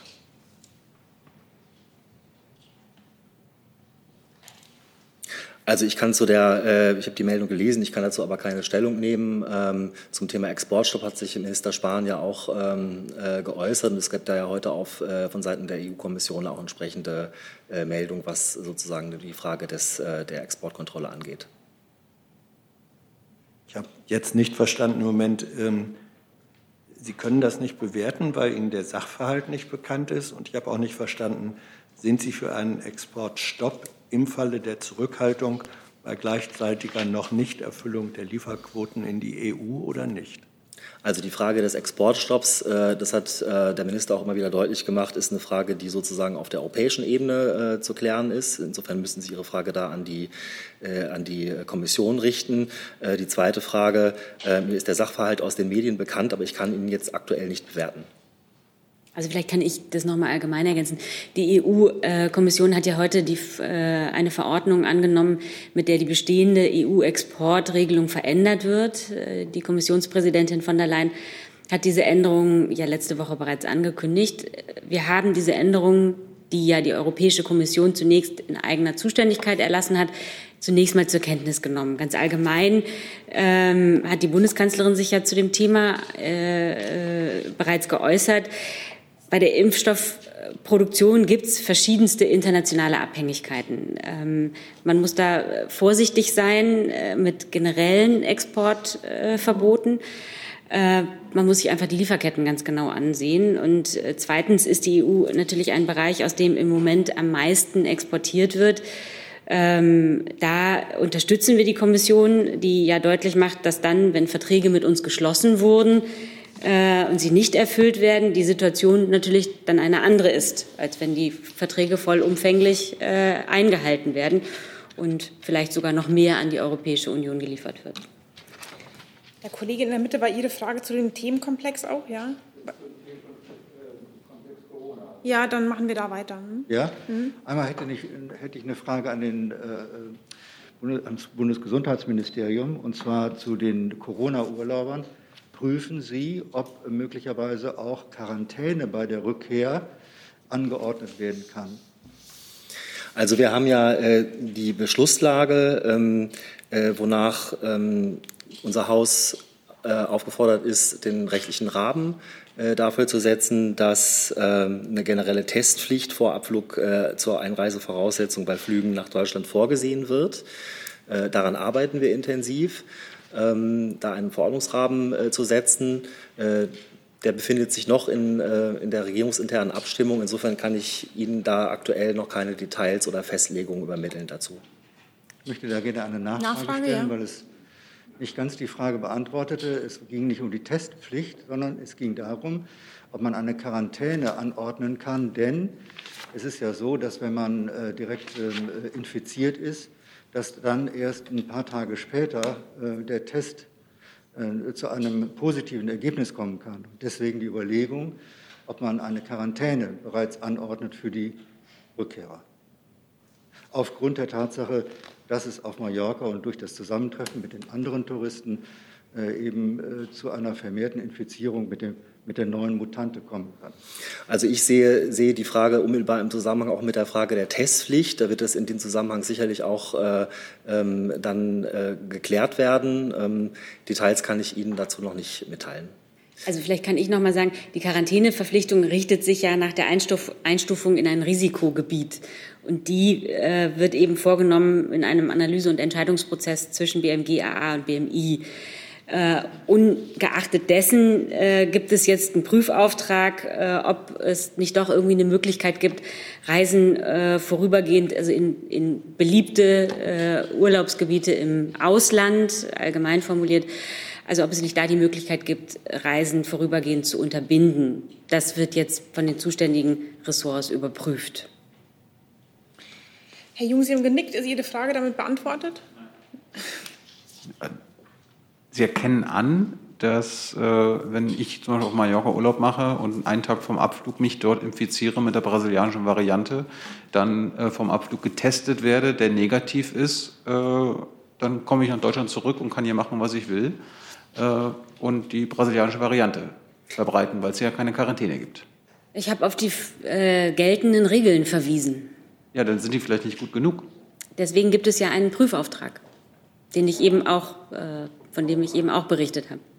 S9: Also ich habe die Meldung gelesen, ich kann dazu aber keine Stellung nehmen. Zum Thema Exportstopp hat sich Minister Spahn ja auch geäußert und es gibt da ja heute von Seiten der EU-Kommission auch entsprechende Meldung, was sozusagen die Frage der Exportkontrolle angeht.
S5: Ich habe jetzt nicht verstanden im Moment, Sie können das nicht bewerten, weil Ihnen der Sachverhalt nicht bekannt ist. Und ich habe auch nicht verstanden, sind Sie für einen Exportstopp im Falle der Zurückhaltung bei gleichzeitiger noch Nichterfüllung der Lieferquoten in die EU oder nicht?
S9: Also die Frage des Exportstopps, das hat der Minister auch immer wieder deutlich gemacht, ist eine Frage, die sozusagen auf der europäischen Ebene zu klären ist. Insofern müssen Sie Ihre Frage da an die Kommission richten. Die zweite Frage, mir ist der Sachverhalt aus den Medien bekannt, aber ich kann ihn jetzt aktuell nicht bewerten.
S2: Also vielleicht kann ich das nochmal allgemein ergänzen. Die EU-Kommission hat ja heute eine Verordnung angenommen, mit der die bestehende EU-Exportregelung verändert wird. Die Kommissionspräsidentin von der Leyen hat diese Änderung ja letzte Woche bereits angekündigt. Wir haben diese Änderung, die ja die Europäische Kommission zunächst in eigener Zuständigkeit erlassen hat, zunächst mal zur Kenntnis genommen. Ganz allgemein hat die Bundeskanzlerin sich ja zu dem Thema bereits geäußert. Bei der Impfstoffproduktion gibt es verschiedenste internationale Abhängigkeiten. Man muss da vorsichtig sein mit generellen Exportverboten. Man muss sich einfach die Lieferketten ganz genau ansehen. Und zweitens ist die EU natürlich ein Bereich, aus dem im Moment am meisten exportiert wird. Da unterstützen wir die Kommission, die ja deutlich macht, dass dann, wenn Verträge mit uns geschlossen wurden, und sie nicht erfüllt werden, die Situation natürlich dann eine andere ist, als wenn die Verträge vollumfänglich eingehalten werden und vielleicht sogar noch mehr an die Europäische Union geliefert wird.
S1: Herr Kollege, in der Mitte war Ihre Frage zu dem Themenkomplex auch, ja? Ja, dann machen wir da weiter.
S10: Ja, einmal hätte ich eine Frage an ans Bundesgesundheitsministerium, und zwar zu den Corona-Urlaubern. Prüfen Sie, ob möglicherweise auch Quarantäne bei der Rückkehr angeordnet werden kann?
S9: Also wir haben ja die Beschlusslage, wonach unser Haus aufgefordert ist, den rechtlichen Rahmen dafür zu setzen, dass eine generelle Testpflicht vor Abflug zur Einreisevoraussetzung bei Flügen nach Deutschland vorgesehen wird. Daran arbeiten wir intensiv. Da einen Verordnungsrahmen zu setzen. Der befindet sich noch in der regierungsinternen Abstimmung. Insofern kann ich Ihnen da aktuell noch keine Details oder Festlegungen übermitteln dazu.
S10: Ich möchte da gerne eine Nachfrage stellen,
S1: ja.
S10: weil es nicht ganz die Frage beantwortete. Es ging nicht um die Testpflicht, sondern es ging darum, ob man eine Quarantäne anordnen kann. Denn es ist ja so, dass wenn man direkt infiziert ist, dass dann erst ein paar Tage später der Test zu einem positiven Ergebnis kommen kann. Deswegen die Überlegung, ob man eine Quarantäne bereits anordnet für die Rückkehrer. Aufgrund der Tatsache, dass es auf Mallorca und durch das Zusammentreffen mit den anderen Touristen eben zu einer vermehrten Infizierung mit der neuen Mutante kommen kann.
S9: Also ich sehe die Frage unmittelbar im Zusammenhang auch mit der Frage der Testpflicht. Da wird es in dem Zusammenhang sicherlich auch dann geklärt werden. Details kann ich Ihnen dazu noch nicht mitteilen.
S2: Also vielleicht kann ich noch mal sagen, die Quarantäneverpflichtung richtet sich ja nach der Einstufung in ein Risikogebiet. Und die wird eben vorgenommen in einem Analyse- und Entscheidungsprozess zwischen BMG, AA und BMI. Ungeachtet dessen gibt es jetzt einen Prüfauftrag, ob es nicht doch irgendwie eine Möglichkeit gibt, Reisen vorübergehend, also in beliebte Urlaubsgebiete im Ausland, allgemein formuliert, also ob es nicht da die Möglichkeit gibt, Reisen vorübergehend zu unterbinden. Das wird jetzt von den zuständigen Ressorts überprüft.
S1: Herr Jung, Sie haben genickt. Ist Ihre Frage damit beantwortet?
S3: Sie erkennen an, dass wenn ich zum Beispiel auf Mallorca Urlaub mache und einen Tag vom Abflug mich dort infiziere mit der brasilianischen Variante, dann vom Abflug getestet werde, der negativ ist, dann komme ich nach Deutschland zurück und kann hier machen, was ich will und die brasilianische Variante verbreiten, weil es ja keine Quarantäne gibt.
S2: Ich habe auf die geltenden Regeln verwiesen.
S3: Ja, dann sind die vielleicht nicht gut genug.
S2: Deswegen gibt es ja einen Prüfauftrag, den ich eben auch, von dem ich eben auch berichtet habe.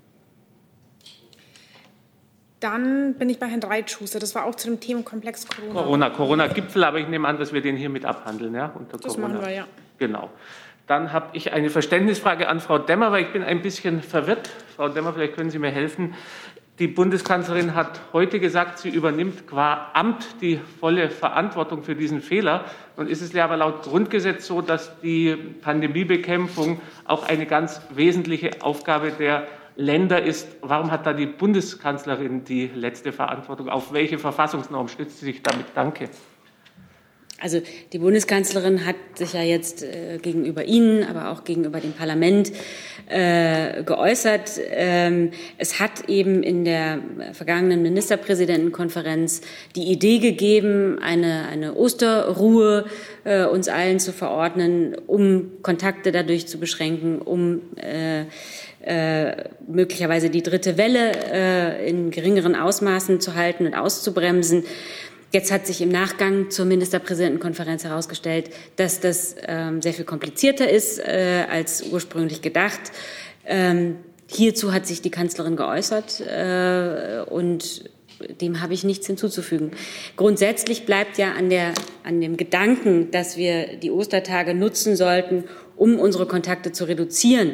S1: Dann bin ich bei Herrn Reitschuster. Das war auch zu dem Themenkomplex Corona.
S11: Corona-Gipfel, aber ich nehme an, dass wir den hier mit abhandeln, ja? Unter
S1: Das
S11: Corona.
S1: machen wir, ja.
S11: Genau. Dann habe ich eine Verständnisfrage an Frau Demmer, weil ich bin ein bisschen verwirrt. Frau Demmer, vielleicht können Sie mir helfen. Die Bundeskanzlerin hat heute gesagt, sie übernimmt qua Amt die volle Verantwortung für diesen Fehler. Und ist es ja aber laut Grundgesetz so, dass die Pandemiebekämpfung auch eine ganz wesentliche Aufgabe der Länder ist. Warum hat da die Bundeskanzlerin die letzte Verantwortung? Auf welche Verfassungsnorm stützt sie sich damit? Danke.
S2: Also die Bundeskanzlerin hat sich ja jetzt gegenüber Ihnen, aber auch gegenüber dem Parlament geäußert. Es hat eben in der vergangenen Ministerpräsidentenkonferenz die Idee gegeben, eine Osterruhe uns allen zu verordnen, um Kontakte dadurch zu beschränken, um möglicherweise die dritte Welle in geringeren Ausmaßen zu halten und auszubremsen. Jetzt hat sich im Nachgang zur Ministerpräsidentenkonferenz herausgestellt, dass das sehr viel komplizierter ist als ursprünglich gedacht. Hierzu hat sich die Kanzlerin geäußert und dem habe ich nichts hinzuzufügen. Grundsätzlich bleibt ja an dem Gedanken, dass wir die Ostertage nutzen sollten, um unsere Kontakte zu reduzieren.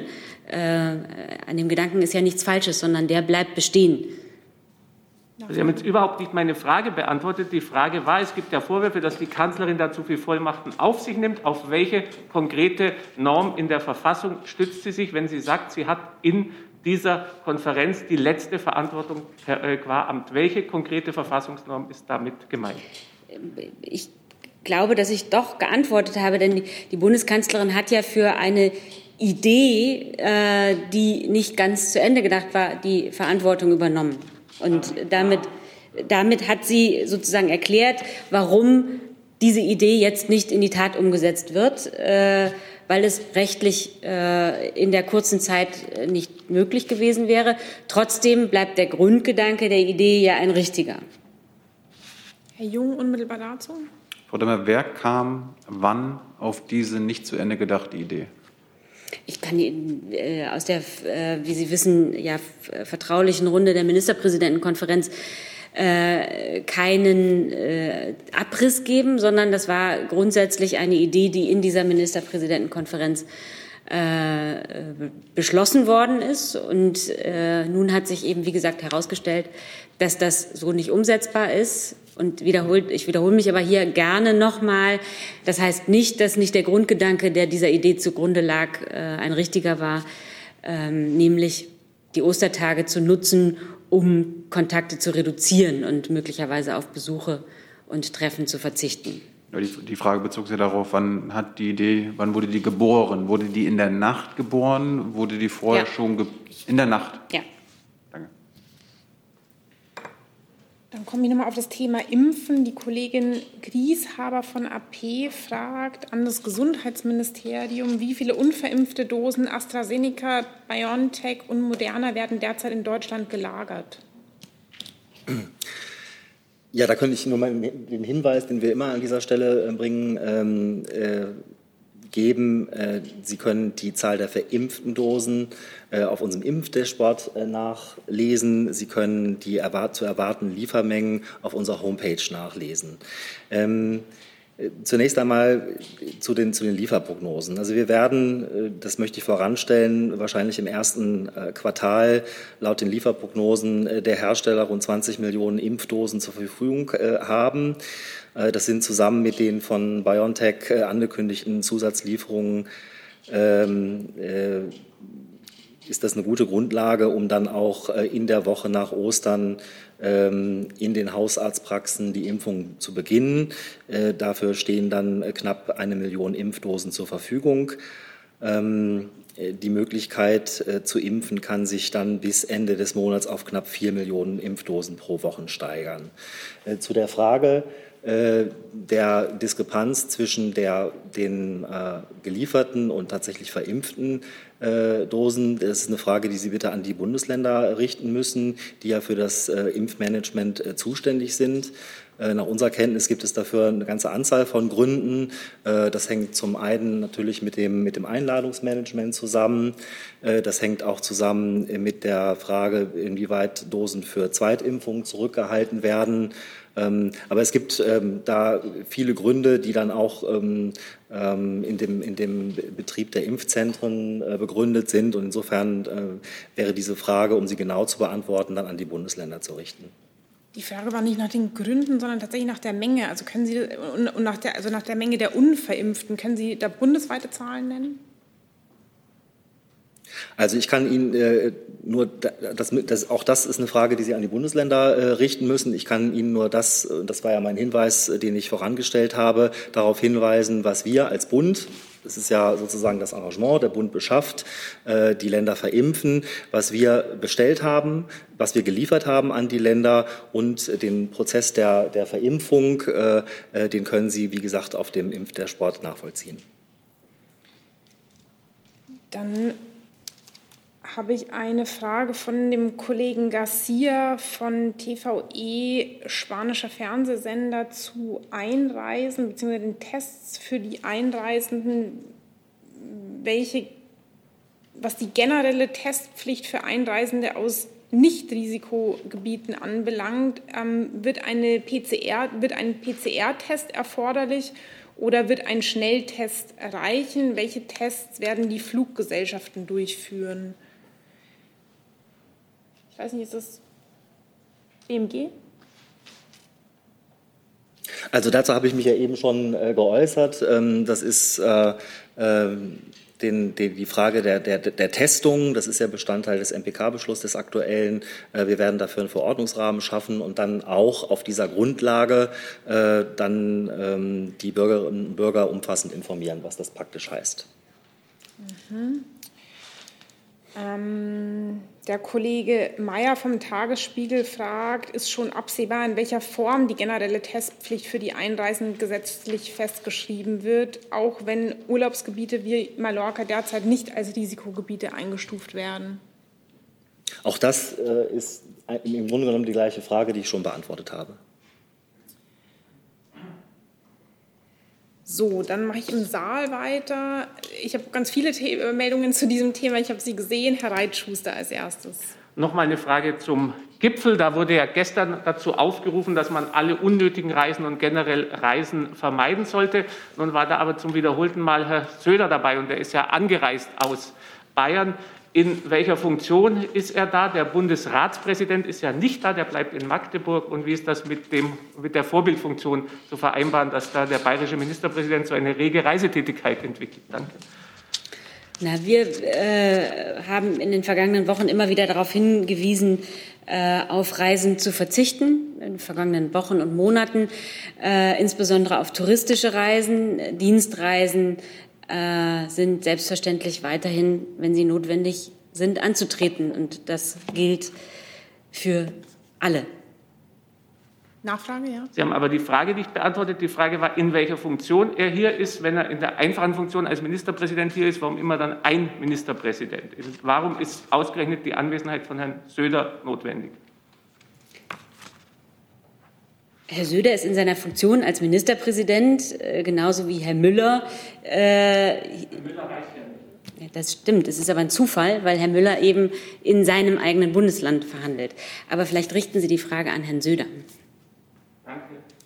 S2: An dem Gedanken ist ja nichts Falsches, sondern der bleibt bestehen.
S11: Sie haben jetzt überhaupt nicht meine Frage beantwortet. Die Frage war, es gibt ja Vorwürfe, dass die Kanzlerin da zu viel Vollmachten auf sich nimmt. Auf welche konkrete Norm in der Verfassung stützt sie sich, wenn sie sagt, sie hat in dieser Konferenz die letzte Verantwortung qua Amt? Welche konkrete Verfassungsnorm ist damit gemeint?
S2: Ich glaube, dass ich doch geantwortet habe, denn die Bundeskanzlerin hat ja für eine Idee, die nicht ganz zu Ende gedacht war, die Verantwortung übernommen. Und damit hat sie sozusagen erklärt, warum diese Idee jetzt nicht in die Tat umgesetzt wird, weil es rechtlich in der kurzen Zeit nicht möglich gewesen wäre. Trotzdem bleibt der Grundgedanke der Idee ja ein richtiger.
S1: Herr Jung, unmittelbar dazu.
S3: Frau Demmer, wer kam wann auf diese nicht zu Ende gedachte Idee?
S2: Ich kann Ihnen aus der, wie Sie wissen, ja, vertraulichen Runde der Ministerpräsidentenkonferenz keinen Abriss geben, sondern das war grundsätzlich eine Idee, die in dieser Ministerpräsidentenkonferenz beschlossen worden ist. Und nun hat sich eben, wie gesagt, herausgestellt, dass das so nicht umsetzbar ist. Und ich wiederhole mich aber hier gerne nochmal. Das heißt nicht, dass nicht der Grundgedanke, der dieser Idee zugrunde lag, ein richtiger war, nämlich die Ostertage zu nutzen, um Kontakte zu reduzieren und möglicherweise auf Besuche und Treffen zu verzichten.
S3: Die Frage bezog sich darauf, wann wurde die geboren? Wurde die in der Nacht geboren? Wurde die vorher schon in der Nacht?
S2: Ja.
S3: Danke.
S1: Dann komme ich nochmal auf das Thema Impfen. Die Kollegin Grieshaber von AP fragt an das Gesundheitsministerium, wie viele unverimpfte Dosen AstraZeneca, BioNTech und Moderna werden derzeit in Deutschland gelagert?
S9: Ja, da könnte ich nur mal den Hinweis, den wir immer an dieser Stelle bringen, geben. Sie können die Zahl der verimpften Dosen auf unserem Impfdashboard nachlesen. Sie können die zu erwartenden Liefermengen auf unserer Homepage nachlesen. Zunächst einmal zu den Lieferprognosen. Also wir werden, das möchte ich voranstellen, wahrscheinlich im ersten Quartal laut den Lieferprognosen der Hersteller rund 20 Millionen Impfdosen zur Verfügung haben. Das sind zusammen mit den von BioNTech angekündigten Zusatzlieferungen ist das eine gute Grundlage, um dann auch in der Woche nach Ostern in den Hausarztpraxen die Impfung zu beginnen. Dafür stehen dann knapp 1 Million Impfdosen zur Verfügung. Die Möglichkeit zu impfen kann sich dann bis Ende des Monats auf knapp 4 Millionen Impfdosen pro Woche steigern. Zu der Frage der Diskrepanz zwischen den gelieferten und tatsächlich verimpften Dosen. Das ist eine Frage, die Sie bitte an die Bundesländer richten müssen, die ja für das Impfmanagement zuständig sind. Nach unserer Kenntnis gibt es dafür eine ganze Anzahl von Gründen. Das hängt zum einen natürlich mit dem Einladungsmanagement zusammen. Das hängt auch zusammen mit der Frage, inwieweit Dosen für Zweitimpfungen zurückgehalten werden. Aber es gibt da viele Gründe, die dann auch in dem Betrieb der Impfzentren begründet sind. Und insofern wäre diese Frage, um sie genau zu beantworten, dann an die Bundesländer zu richten.
S1: Die Frage war nicht nach den Gründen, sondern tatsächlich nach der Menge. Also können Sie nach der Menge der Unverimpften, können Sie da bundesweite Zahlen nennen?
S9: Also ich kann Ihnen auch das ist eine Frage, die Sie an die Bundesländer richten müssen. Ich kann Ihnen nur das war ja mein Hinweis, den ich vorangestellt habe, darauf hinweisen, was wir als Bund, das ist ja sozusagen das Arrangement, der Bund beschafft, die Länder verimpfen, was wir bestellt haben, was wir geliefert haben an die Länder und den Prozess der Verimpfung, den können Sie, wie gesagt, auf dem Impfdashboard nachvollziehen.
S1: Dann habe ich eine Frage von dem Kollegen Garcia von TVE, spanischer Fernsehsender, zu Einreisen bzw. den Tests für die Einreisenden. Was die generelle Testpflicht für Einreisende aus Nicht-Risikogebieten anbelangt, wird ein PCR-Test erforderlich oder wird ein Schnelltest reichen? Welche Tests werden die Fluggesellschaften durchführen? Ich weiß nicht, ist das BMG?
S9: Also dazu habe ich mich ja eben schon geäußert. Das ist die Frage der Testung. Das ist ja Bestandteil des MPK-Beschlusses, des aktuellen. Wir werden dafür einen Verordnungsrahmen schaffen und dann auch auf dieser Grundlage die Bürgerinnen und Bürger umfassend informieren, was das praktisch heißt.
S1: Mhm. Der Kollege Mayer vom Tagesspiegel fragt, ist schon absehbar, in welcher Form die generelle Testpflicht für die Einreisenden gesetzlich festgeschrieben wird, auch wenn Urlaubsgebiete wie Mallorca derzeit nicht als Risikogebiete eingestuft werden?
S9: Auch das ist im Grunde genommen die gleiche Frage, die ich schon beantwortet habe.
S1: So, dann mache ich im Saal weiter. Ich habe ganz viele Meldungen zu diesem Thema. Ich habe sie gesehen. Herr Reitschuster als erstes.
S11: Noch mal eine Frage zum Gipfel. Da wurde ja gestern dazu aufgerufen, dass man alle unnötigen Reisen und generell Reisen vermeiden sollte. Nun war da aber zum wiederholten Mal Herr Söder dabei und er ist ja angereist aus Bayern. In welcher Funktion ist er da? Der Bundesratspräsident ist ja nicht da, der bleibt in Magdeburg. Und wie ist das mit der Vorbildfunktion zu vereinbaren, dass da der bayerische Ministerpräsident so eine rege Reisetätigkeit entwickelt? Danke.
S2: Na, wir haben in den vergangenen Wochen immer wieder darauf hingewiesen, auf Reisen zu verzichten, in den vergangenen Wochen und Monaten, insbesondere auf touristische Reisen. Dienstreisen sind selbstverständlich weiterhin, wenn sie notwendig sind, anzutreten. Und das gilt für alle.
S1: Nachfrage, ja.
S11: Sie haben aber die Frage nicht beantwortet. Die Frage war, in welcher Funktion er hier ist. Wenn er in der einfachen Funktion als Ministerpräsident hier ist, warum immer dann ein Ministerpräsident? Warum ist ausgerechnet die Anwesenheit von Herrn Söder notwendig?
S2: Herr Söder ist in seiner Funktion als Ministerpräsident, genauso wie Herr Müller. Herr Müller reicht ja nicht. Das stimmt, es ist aber ein Zufall, weil Herr Müller eben in seinem eigenen Bundesland verhandelt. Aber vielleicht richten Sie die Frage an Herrn Söder.
S11: Danke.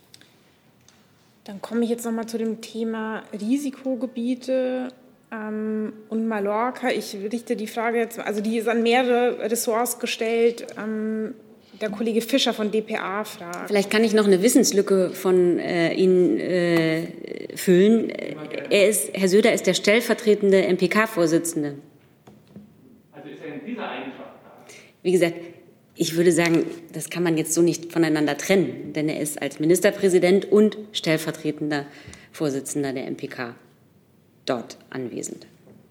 S1: Dann komme ich jetzt noch mal zu dem Thema Risikogebiete und Mallorca. Ich richte die Frage jetzt, also die ist an mehrere Ressorts gestellt. Der Kollege Fischer von dpa fragt.
S2: Vielleicht kann ich noch eine Wissenslücke von Ihnen füllen. Herr Söder ist der stellvertretende MPK-Vorsitzende.
S11: Also ist er in dieser Eigenschaft da?
S2: Wie gesagt, ich würde sagen, das kann man jetzt so nicht voneinander trennen, denn er ist als Ministerpräsident und stellvertretender Vorsitzender der MPK dort anwesend.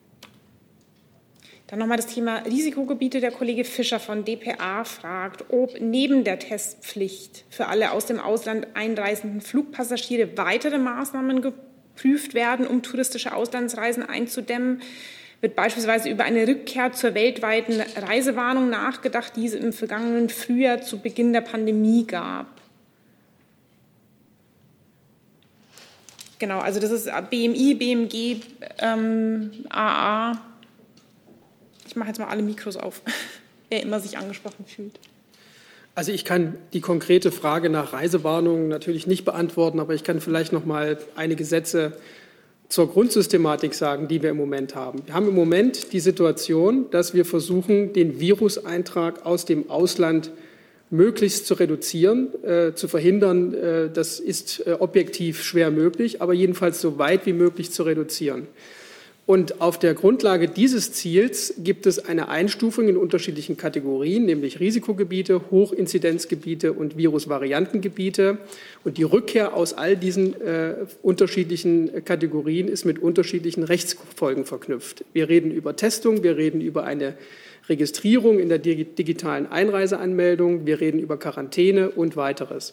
S1: Dann nochmal das Thema Risikogebiete. Der Kollege Fischer von dpa fragt, ob neben der Testpflicht für alle aus dem Ausland einreisenden Flugpassagiere weitere Maßnahmen geprüft werden, um touristische Auslandsreisen einzudämmen. Wird beispielsweise über eine Rückkehr zur weltweiten Reisewarnung nachgedacht, die es im vergangenen Frühjahr zu Beginn der Pandemie gab. Genau, also das ist BMI, BMG, AA. Ich mache jetzt mal alle Mikros auf, wer immer sich angesprochen fühlt.
S4: Also ich kann die konkrete Frage nach Reisewarnungen natürlich nicht beantworten, aber ich kann vielleicht noch mal einige Sätze zur Grundsystematik sagen, die wir im Moment haben. Wir haben im Moment die Situation, dass wir versuchen, den Viruseintrag aus dem Ausland möglichst zu reduzieren, zu verhindern. Das ist objektiv schwer möglich, aber jedenfalls so weit wie möglich zu reduzieren. Und auf der Grundlage dieses Ziels gibt es eine Einstufung in unterschiedlichen Kategorien, nämlich Risikogebiete, Hochinzidenzgebiete und Virusvariantengebiete. Und die Rückkehr aus all diesen unterschiedlichen Kategorien ist mit unterschiedlichen Rechtsfolgen verknüpft. Wir reden über Testung, wir reden über eine Registrierung in der digitalen Einreiseanmeldung, wir reden über Quarantäne und weiteres.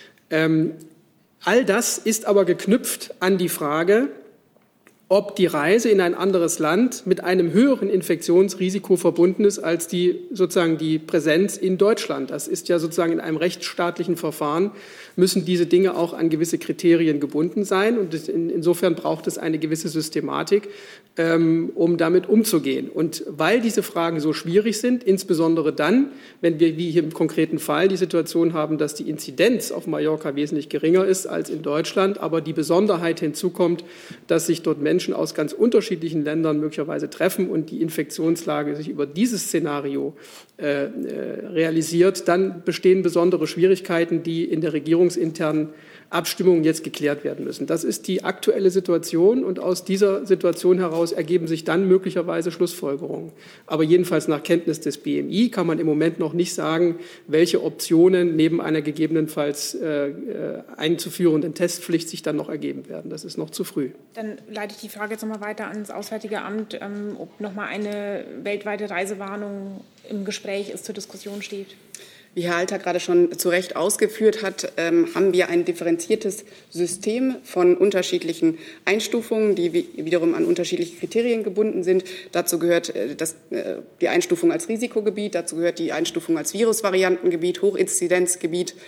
S4: All das ist aber geknüpft an die Frage, ob die Reise in ein anderes Land mit einem höheren Infektionsrisiko verbunden ist als die Präsenz in Deutschland. Das ist ja sozusagen in einem rechtsstaatlichen Verfahren, müssen diese Dinge auch an gewisse Kriterien gebunden sein. Und insofern braucht es eine gewisse Systematik, um damit umzugehen. Und weil diese Fragen so schwierig sind, insbesondere dann, wenn wir wie hier im konkreten Fall die Situation haben, dass die Inzidenz auf Mallorca wesentlich geringer ist als in Deutschland, aber die Besonderheit hinzukommt, dass sich dort Menschen aus ganz unterschiedlichen Ländern möglicherweise treffen und die Infektionslage sich über dieses Szenario realisiert, dann bestehen besondere Schwierigkeiten, die in der regierungsinternen Abstimmung jetzt geklärt werden müssen. Das ist die aktuelle Situation und aus dieser Situation heraus ergeben sich dann möglicherweise Schlussfolgerungen. Aber jedenfalls nach Kenntnis des BMI kann man im Moment noch nicht sagen, welche Optionen neben einer gegebenenfalls einzuführenden Testpflicht sich dann noch ergeben werden. Das ist noch zu früh.
S1: Dann leite ich die Frage jetzt noch mal weiter ans Auswärtige Amt, ob noch mal eine weltweite Reisewarnung im Gespräch ist, zur Diskussion steht.
S12: Wie Herr Alter gerade schon zu Recht ausgeführt hat, haben wir ein differenziertes System von unterschiedlichen Einstufungen, die wiederum an unterschiedliche Kriterien gebunden sind. Dazu gehört die Einstufung als Risikogebiet, dazu gehört die Einstufung als Virusvariantengebiet, Hochinzidenzgebiet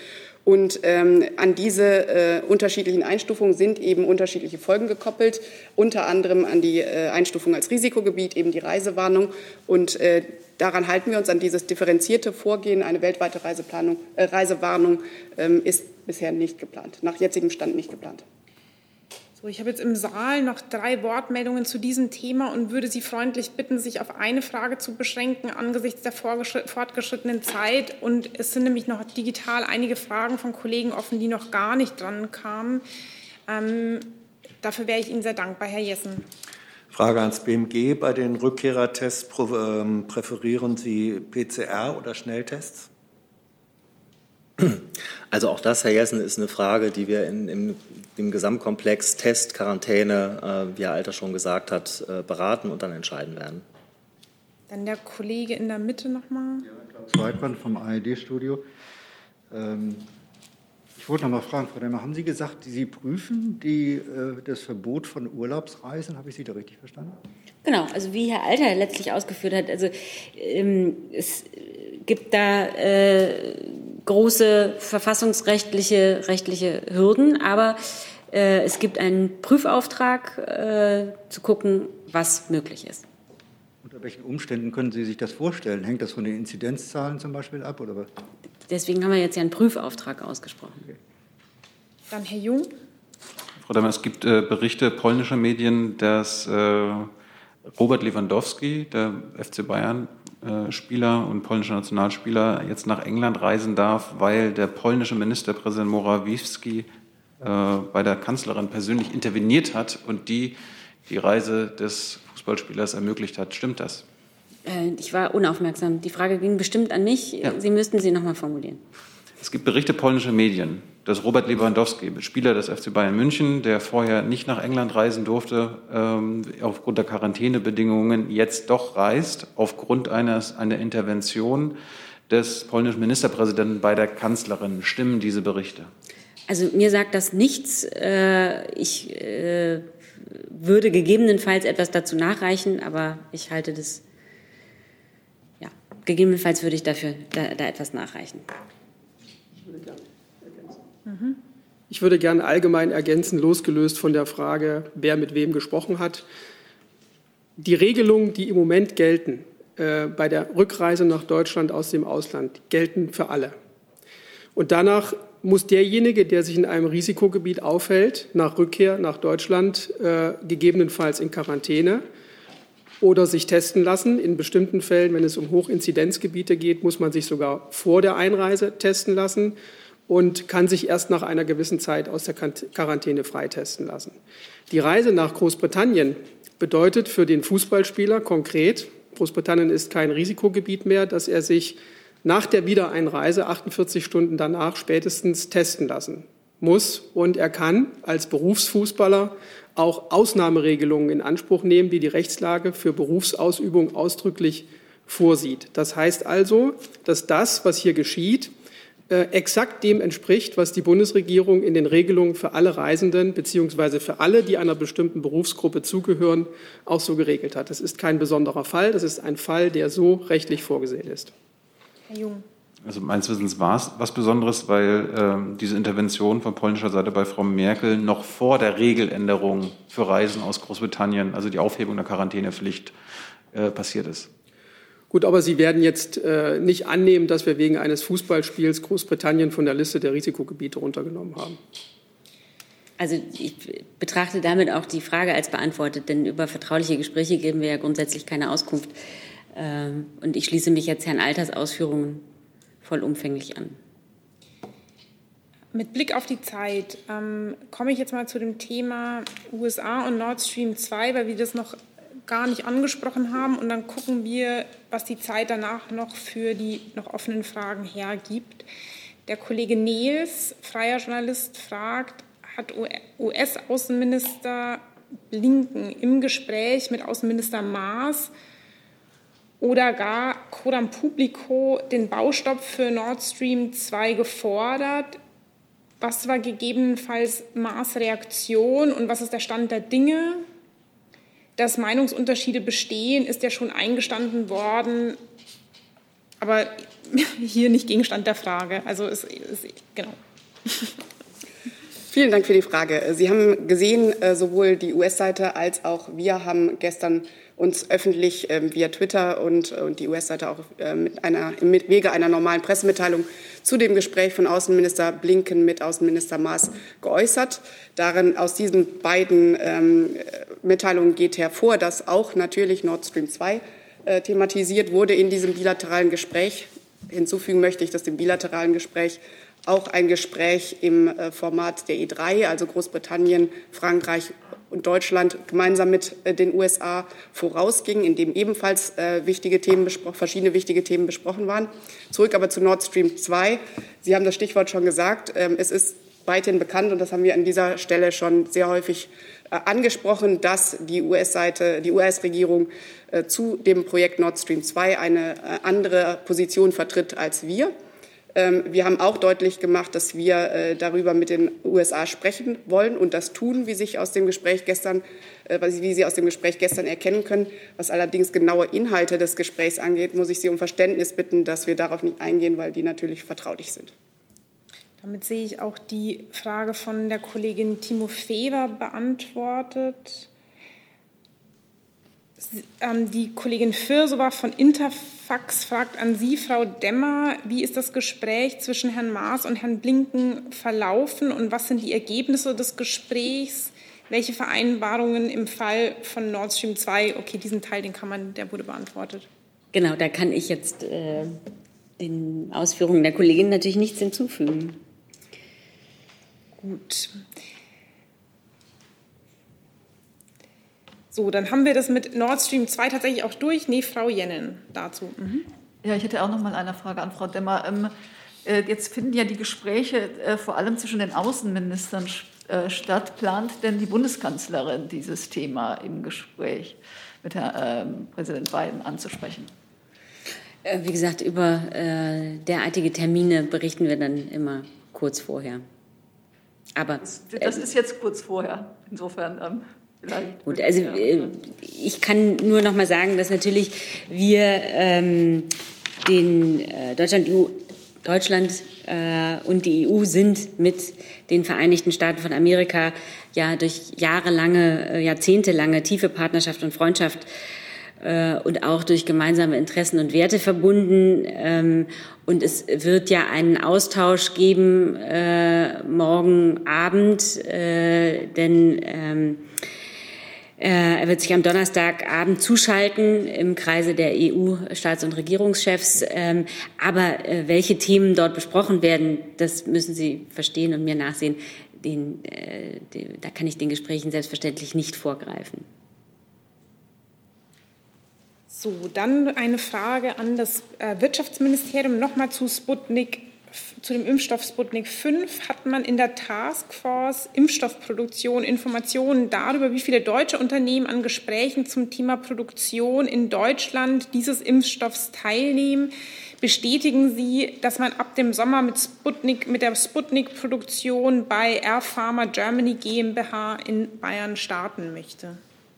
S12: Und an diese unterschiedlichen Einstufungen sind eben unterschiedliche Folgen gekoppelt, unter anderem an die Einstufung als Risikogebiet, eben die Reisewarnung. Und daran halten wir uns, an dieses differenzierte Vorgehen. Eine weltweite Reisewarnung ist bisher nicht geplant, nach jetzigem Stand nicht geplant.
S1: So, ich habe jetzt im Saal noch 3 Wortmeldungen zu diesem Thema und würde Sie freundlich bitten, sich auf eine Frage zu beschränken angesichts der fortgeschrittenen Zeit. Und es sind nämlich noch digital einige Fragen von Kollegen offen, die noch gar nicht dran kamen. Dafür wäre ich Ihnen sehr dankbar, Herr Jessen.
S5: Frage ans BMG. Bei den Rückkehrertests präferieren Sie PCR oder Schnelltests?
S9: Also auch das, Herr Jessen, ist eine Frage, die wir im Gesamtkomplex Test, Quarantäne, wie Herr Alter schon gesagt hat, beraten und dann entscheiden werden.
S1: Dann der Kollege in der Mitte nochmal.
S10: Ja, Klaus Weidmann vom ARD-Studio. Ich wollte noch mal fragen, Frau Demmer, haben Sie gesagt, Sie prüfen das Verbot von Urlaubsreisen? Habe ich Sie da richtig verstanden?
S2: Genau, also wie Herr Alter letztlich ausgeführt hat, also es gibt da große verfassungsrechtliche Hürden, aber es gibt einen Prüfauftrag, zu gucken, was möglich ist.
S10: Unter welchen Umständen können Sie sich das vorstellen? Hängt das von den Inzidenzzahlen zum Beispiel ab? Oder was?
S2: Deswegen haben wir jetzt ja einen Prüfauftrag ausgesprochen.
S10: Okay.
S1: Dann Herr Jung.
S3: Frau Demmer, es gibt Berichte polnischer Medien, dass Robert Lewandowski, der FC Bayern Spieler und polnischer Nationalspieler, jetzt nach England reisen darf, weil der polnische Ministerpräsident Morawiecki bei der Kanzlerin persönlich interveniert hat und die Reise des Fußballspielers ermöglicht hat. Stimmt das?
S2: Ich war unaufmerksam. Die Frage ging bestimmt an mich. Ja. Sie müssten sie noch mal formulieren.
S3: Es gibt Berichte polnischer Medien, dass Robert Lewandowski, Spieler des FC Bayern München, der vorher nicht nach England reisen durfte, aufgrund der Quarantänebedingungen jetzt doch reist, aufgrund einer Intervention des polnischen Ministerpräsidenten bei der Kanzlerin. Stimmen diese Berichte?
S2: Also mir sagt das nichts. Ich würde gegebenenfalls etwas dazu nachreichen, aber ich halte das, ja, gegebenenfalls würde ich dafür da etwas nachreichen.
S4: Ich würde gerne allgemein ergänzen, losgelöst von der Frage, wer mit wem gesprochen hat. Die Regelungen, die im Moment gelten, bei der Rückreise nach Deutschland aus dem Ausland, gelten für alle. Und danach muss derjenige, der sich in einem Risikogebiet aufhält, nach Rückkehr nach Deutschland gegebenenfalls in Quarantäne oder sich testen lassen. In bestimmten Fällen, wenn es um Hochinzidenzgebiete geht, muss man sich sogar vor der Einreise testen lassen und kann sich erst nach einer gewissen Zeit aus der Quarantäne freitesten lassen. Die Reise nach Großbritannien bedeutet für den Fußballspieler konkret, Großbritannien ist kein Risikogebiet mehr, dass er sich nach der Wiedereinreise 48 Stunden danach spätestens testen lassen muss. Und er kann als Berufsfußballer auch Ausnahmeregelungen in Anspruch nehmen, die die Rechtslage für Berufsausübung ausdrücklich vorsieht. Das heißt also, dass das, was hier geschieht, exakt dem entspricht, was die Bundesregierung in den Regelungen für alle Reisenden bzw. für alle, die einer bestimmten Berufsgruppe zugehören, auch so geregelt hat. Das ist kein besonderer Fall, das ist ein Fall, der so rechtlich vorgesehen ist.
S1: Herr Jung.
S3: Also meines Wissens war es was Besonderes, weil diese Intervention von polnischer Seite bei Frau Merkel noch vor der Regeländerung für Reisen aus Großbritannien, also die Aufhebung der Quarantänepflicht, passiert ist.
S4: Gut, aber Sie werden jetzt nicht annehmen, dass wir wegen eines Fußballspiels Großbritannien von der Liste der Risikogebiete runtergenommen haben.
S2: Also ich betrachte damit auch die Frage als beantwortet, denn über vertrauliche Gespräche geben wir ja grundsätzlich keine Auskunft. Und ich schließe mich jetzt Herrn Alters Ausführungen vollumfänglich an.
S1: Mit Blick auf die Zeit komme ich jetzt mal zu dem Thema USA und Nord Stream 2, weil wir das noch gar nicht angesprochen haben. Und dann gucken wir, was die Zeit danach noch für die noch offenen Fragen hergibt. Der Kollege Nehls, freier Journalist, fragt, hat US-Außenminister Blinken im Gespräch mit Außenminister Maas oder gar Coram Publico den Baustopp für Nord Stream 2 gefordert? Was war gegebenenfalls Maas' Reaktion und was ist der Stand der Dinge? Dass Meinungsunterschiede bestehen, ist ja schon eingestanden worden, aber hier nicht Gegenstand der Frage. Also genau.
S12: Vielen Dank für die Frage. Sie haben gesehen, sowohl die US-Seite als auch wir haben gestern uns öffentlich via Twitter und die US-Seite auch im Wege einer normalen Pressemitteilung zu dem Gespräch von Außenminister Blinken mit Außenminister Maas geäußert. Aus diesen beiden Mitteilungen geht hervor, dass auch natürlich Nord Stream 2 thematisiert wurde in diesem bilateralen Gespräch. Hinzufügen möchte ich, dass im bilateralen Gespräch auch ein Gespräch im Format der E3, also Großbritannien, Frankreich und Deutschland, gemeinsam mit den USA vorausging, in dem ebenfalls verschiedene wichtige Themen besprochen waren. Zurück aber zu Nord Stream 2. Sie haben das Stichwort schon gesagt. Es ist weithin bekannt, und das haben wir an dieser Stelle schon sehr häufig angesprochen, dass die US-Regierung zu dem Projekt Nord Stream 2 eine andere Position vertritt als wir. Wir haben auch deutlich gemacht, dass wir darüber mit den USA sprechen wollen und das tun, wie Sie aus dem Gespräch gestern erkennen können. Was allerdings genaue Inhalte des Gesprächs angeht, muss ich Sie um Verständnis bitten, dass wir darauf nicht eingehen, weil die natürlich vertraulich sind.
S1: Damit sehe ich auch die Frage von der Kollegin Timofeeva beantwortet. Die Kollegin Firsova von Interfax fragt an Sie, Frau Demmer, wie ist das Gespräch zwischen Herrn Maas und Herrn Blinken verlaufen und was sind die Ergebnisse des Gesprächs? Welche Vereinbarungen im Fall von Nord Stream 2? Okay, diesen Teil, der wurde beantwortet.
S2: Genau, da kann ich jetzt den Ausführungen der Kollegin natürlich nichts hinzufügen.
S1: Gut. So, dann haben wir das mit Nord Stream 2 tatsächlich auch durch. Nee, Frau Jennen dazu.
S13: Ja, ich hätte auch noch mal eine Frage an Frau Demmer. Jetzt finden ja die Gespräche vor allem zwischen den Außenministern statt. Plant denn die Bundeskanzlerin dieses Thema im Gespräch mit Herrn Präsident Biden anzusprechen?
S2: Wie gesagt, über derartige Termine berichten wir dann immer kurz vorher. Aber
S13: das ist jetzt kurz vorher. Insofern
S2: gut, also ich kann nur noch mal sagen, dass natürlich wir Deutschland und die EU sind mit den Vereinigten Staaten von Amerika ja durch jahrzehntelange tiefe Partnerschaft und Freundschaft und auch durch gemeinsame Interessen und Werte verbunden. Und es wird ja einen Austausch geben morgen Abend, denn er wird sich am Donnerstagabend zuschalten im Kreise der EU-Staats- und Regierungschefs. Aber welche Themen dort besprochen werden, das müssen Sie verstehen und mir nachsehen. Da kann ich den Gesprächen selbstverständlich nicht vorgreifen.
S1: So, dann eine Frage an das Wirtschaftsministerium nochmal zu dem Impfstoff Sputnik 5. Hat man in der Taskforce Impfstoffproduktion Informationen darüber, wie viele deutsche Unternehmen an Gesprächen zum Thema Produktion in Deutschland dieses Impfstoffs teilnehmen? Bestätigen Sie, dass man ab dem Sommer mit der Sputnik-Produktion bei Air Pharma Germany GmbH in Bayern starten möchte?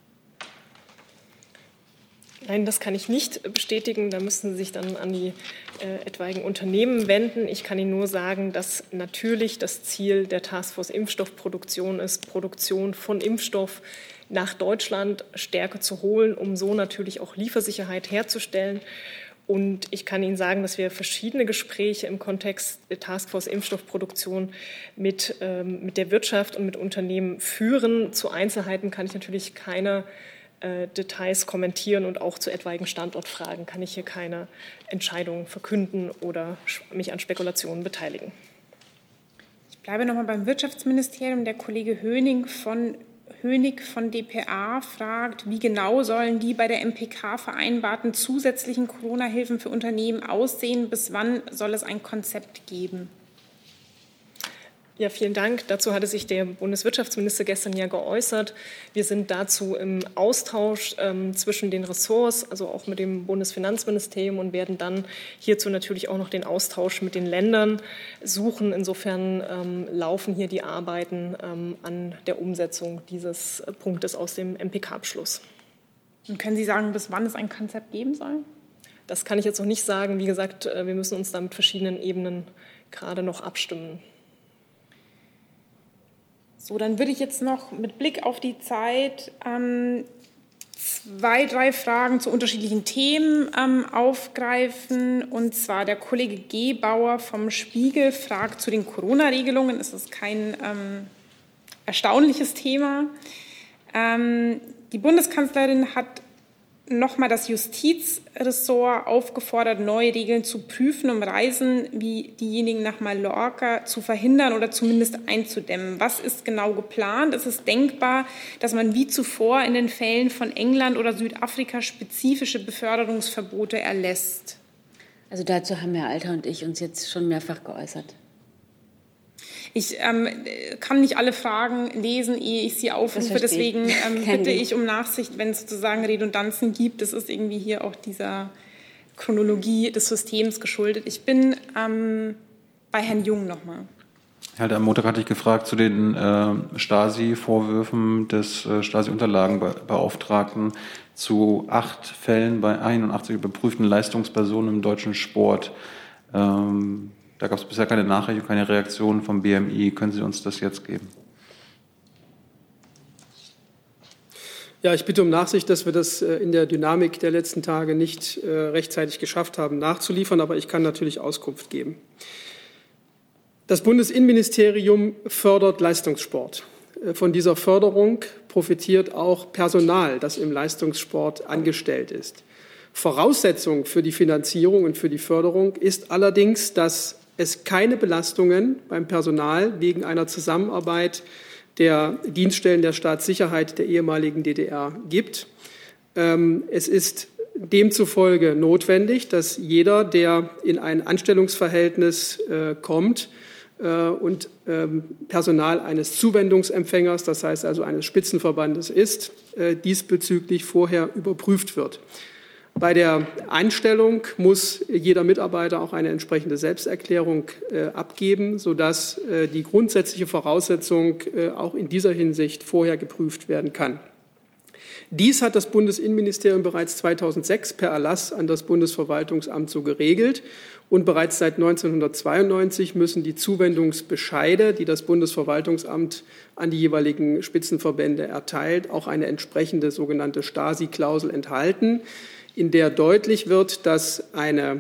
S14: Nein, das kann ich nicht bestätigen. Da müssen Sie sich dann an die etwaigen Unternehmen wenden. Ich kann Ihnen nur sagen, dass natürlich das Ziel der Taskforce Impfstoffproduktion ist, Produktion von Impfstoff nach Deutschland stärker zu holen, um so natürlich auch Liefersicherheit herzustellen. Und ich kann Ihnen sagen, dass wir verschiedene Gespräche im Kontext der Taskforce Impfstoffproduktion mit der Wirtschaft und mit Unternehmen führen. Zu Einzelheiten kann ich natürlich keine Details kommentieren und auch zu etwaigen Standortfragen kann ich hier keine Entscheidungen verkünden oder mich an Spekulationen beteiligen.
S1: Ich bleibe noch mal beim Wirtschaftsministerium. Der Kollege Hönig von dpa fragt, wie genau sollen die bei der MPK vereinbarten zusätzlichen Corona-Hilfen für Unternehmen aussehen? Bis wann soll es ein Konzept geben?
S14: Ja, vielen Dank. Dazu hatte sich der Bundeswirtschaftsminister gestern ja geäußert. Wir sind dazu im Austausch zwischen den Ressorts, also auch mit dem Bundesfinanzministerium und werden dann hierzu natürlich auch noch den Austausch mit den Ländern suchen. Insofern laufen hier die Arbeiten an der Umsetzung dieses Punktes aus dem MPK-Beschluss.
S1: Und können Sie sagen, bis wann es ein Konzept geben soll?
S14: Das kann ich jetzt noch nicht sagen. Wie gesagt, wir müssen uns da mit verschiedenen Ebenen gerade noch abstimmen.
S1: So, dann würde ich jetzt noch mit Blick auf die Zeit 2, 3 Fragen zu unterschiedlichen Themen aufgreifen. Und zwar der Kollege Gebauer vom Spiegel fragt zu den Corona-Regelungen. Es ist kein erstaunliches Thema. Die Bundeskanzlerin hat nochmal das Justizressort aufgefordert, neue Regeln zu prüfen, um Reisen wie diejenigen nach Mallorca zu verhindern oder zumindest einzudämmen. Was ist genau geplant? Ist es denkbar, dass man wie zuvor in den Fällen von England oder Südafrika spezifische Beförderungsverbote erlässt?
S2: Also dazu haben Herr Alter und ich uns jetzt schon mehrfach geäußert.
S1: Ich kann nicht alle Fragen lesen, ehe ich sie aufrufe. Deswegen bitte ich um Nachsicht, wenn es sozusagen Redundanzen gibt. Das ist irgendwie hier auch dieser Chronologie des Systems geschuldet. Ich bin bei Herrn Jung nochmal.
S3: Am Montag hatte ich gefragt zu den Stasi-Vorwürfen des Stasi-Unterlagenbeauftragten zu 8 Fällen bei 81 überprüften Leistungspersonen im deutschen Sport. Da gab es bisher keine Nachricht und keine Reaktion vom BMI. Können Sie uns das jetzt geben?
S4: Ja, ich bitte um Nachsicht, dass wir das in der Dynamik der letzten Tage nicht rechtzeitig geschafft haben, nachzuliefern, aber ich kann natürlich Auskunft geben. Das Bundesinnenministerium fördert Leistungssport. Von dieser Förderung profitiert auch Personal, das im Leistungssport angestellt ist. Voraussetzung für die Finanzierung und für die Förderung ist allerdings, dass es keine Belastungen beim Personal wegen einer Zusammenarbeit der Dienststellen der Staatssicherheit der ehemaligen DDR gibt. Es ist demzufolge notwendig, dass jeder, der in ein Anstellungsverhältnis kommt und Personal eines Zuwendungsempfängers, das heißt also eines Spitzenverbandes ist, diesbezüglich vorher überprüft wird. Bei der Einstellung muss jeder Mitarbeiter auch eine entsprechende Selbsterklärung abgeben, sodass die grundsätzliche Voraussetzung auch in dieser Hinsicht vorher geprüft werden kann. Dies hat das Bundesinnenministerium bereits 2006 per Erlass an das Bundesverwaltungsamt so geregelt. Und bereits seit 1992 müssen die Zuwendungsbescheide, die das Bundesverwaltungsamt an die jeweiligen Spitzenverbände erteilt, auch eine entsprechende sogenannte Stasi-Klausel enthalten, in der deutlich wird, dass eine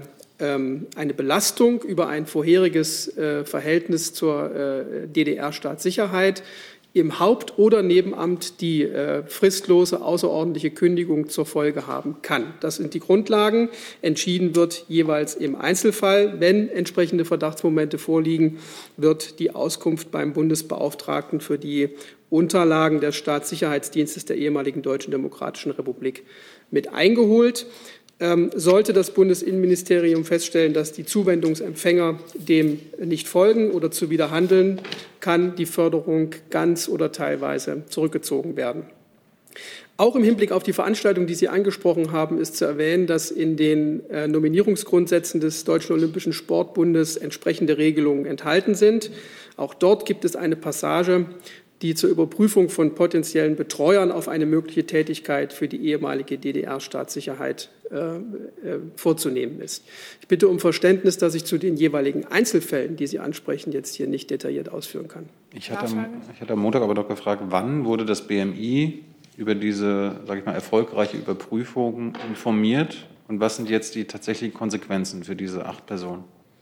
S4: Belastung über ein vorheriges Verhältnis zur DDR-Staatssicherheit im Haupt- oder Nebenamt die fristlose außerordentliche Kündigung zur Folge haben kann. Das sind die Grundlagen. Entschieden wird jeweils im Einzelfall. Wenn entsprechende Verdachtsmomente vorliegen, wird die Auskunft beim Bundesbeauftragten für die Unterlagen des Staatssicherheitsdienstes der ehemaligen Deutschen Demokratischen Republik mit eingeholt. Sollte das Bundesinnenministerium feststellen, dass die Zuwendungsempfänger dem nicht folgen oder zuwider handeln, kann die Förderung ganz oder teilweise zurückgezogen werden. Auch im Hinblick auf die Veranstaltung, die Sie angesprochen haben, ist zu erwähnen, dass in den Nominierungsgrundsätzen des Deutschen Olympischen Sportbundes entsprechende Regelungen enthalten sind. Auch dort gibt es eine Passage, die zur Überprüfung von potenziellen Betreuern auf eine mögliche Tätigkeit für die ehemalige DDR-Staatssicherheit vorzunehmen ist. Ich bitte um Verständnis, dass ich zu den jeweiligen Einzelfällen, die Sie ansprechen, jetzt hier nicht detailliert ausführen kann.
S3: Ich hatte am Montag aber doch gefragt, wann wurde das BMI über diese, sage ich mal, erfolgreiche Überprüfung informiert und was sind jetzt die tatsächlichen Konsequenzen für diese 8 Personen?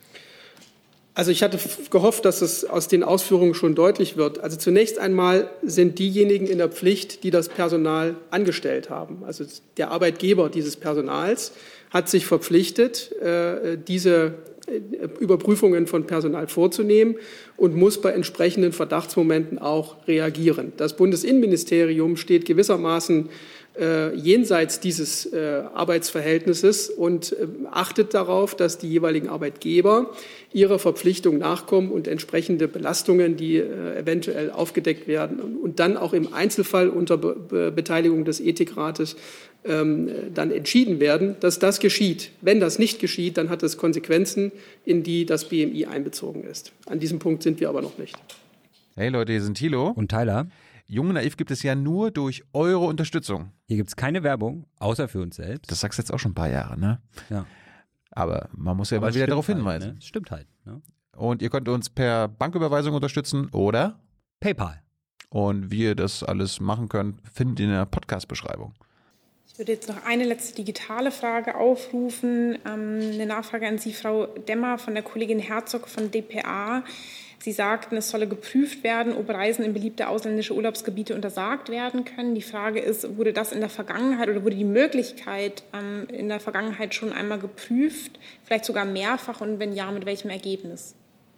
S4: Also ich hatte gehofft, dass es aus den Ausführungen schon deutlich wird. Also zunächst einmal sind diejenigen in der Pflicht, die das Personal angestellt haben. Also der Arbeitgeber dieses Personals hat sich verpflichtet, diese Überprüfungen von Personal vorzunehmen und muss bei entsprechenden Verdachtsmomenten auch reagieren. Das Bundesinnenministerium steht gewissermaßen jenseits dieses Arbeitsverhältnisses und achtet darauf, dass die jeweiligen Arbeitgeber ihrer Verpflichtung nachkommen und entsprechende Belastungen, die eventuell aufgedeckt werden und dann auch im Einzelfall unter Beteiligung des Ethikrates dann entschieden werden, dass das geschieht. Wenn das nicht geschieht, dann hat es Konsequenzen, in die das BMI einbezogen ist. An diesem Punkt sind wir aber noch nicht.
S3: Hey Leute, hier sind Thilo
S15: und Tyler.
S3: Jung und Naiv gibt es ja nur durch eure Unterstützung.
S15: Hier gibt es keine Werbung, außer für uns selbst.
S3: Das sagst du jetzt auch schon ein paar Jahre, ne?
S15: Ja.
S3: Aber man muss ja mal wieder darauf hinweisen.
S15: Halt, ne? Stimmt halt. Ne?
S3: Und ihr könnt uns per Banküberweisung unterstützen oder?
S15: PayPal.
S3: Und wie ihr das alles machen könnt, findet ihr in der Podcast-Beschreibung.
S1: Ich würde jetzt noch eine letzte digitale Frage aufrufen. Eine Nachfrage an Sie, Frau Demmer, von der Kollegin Herzog von dpa. Sie sagten, es solle geprüft werden, ob Reisen in beliebte ausländische Urlaubsgebiete untersagt werden können. Die Frage ist, wurde das in der Vergangenheit oder wurde die Möglichkeit in der Vergangenheit schon einmal geprüft, vielleicht sogar mehrfach, und wenn ja, mit welchem Ergebnis?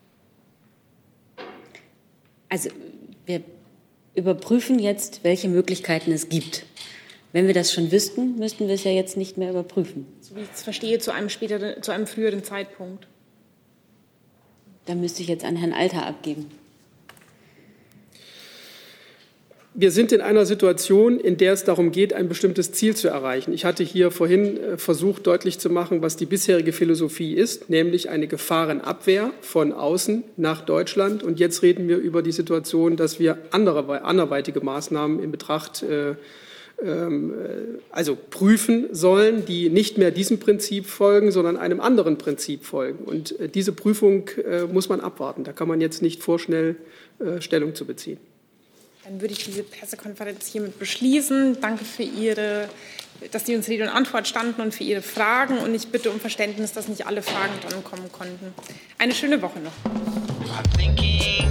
S2: Also wir überprüfen jetzt, welche Möglichkeiten es gibt. Wenn wir das schon wüssten, müssten wir es ja jetzt nicht mehr überprüfen.
S1: So wie ich es verstehe, zu einem früheren Zeitpunkt.
S2: Da müsste ich jetzt an Herrn Alter abgeben.
S4: Wir sind in einer Situation, in der es darum geht, ein bestimmtes Ziel zu erreichen. Ich hatte hier vorhin versucht, deutlich zu machen, was die bisherige Philosophie ist, nämlich eine Gefahrenabwehr von außen nach Deutschland. Und jetzt reden wir über die Situation, dass wir anderweitige Maßnahmen in Betracht prüfen sollen, die nicht mehr diesem Prinzip folgen, sondern einem anderen Prinzip folgen. Und diese Prüfung muss man abwarten. Da kann man jetzt nicht vorschnell Stellung zu beziehen.
S1: Dann würde ich diese Pressekonferenz hiermit beschließen. Danke dass Sie uns Rede und Antwort standen und für Ihre Fragen. Und ich bitte um Verständnis, dass nicht alle Fragen dran kommen konnten. Eine schöne Woche noch.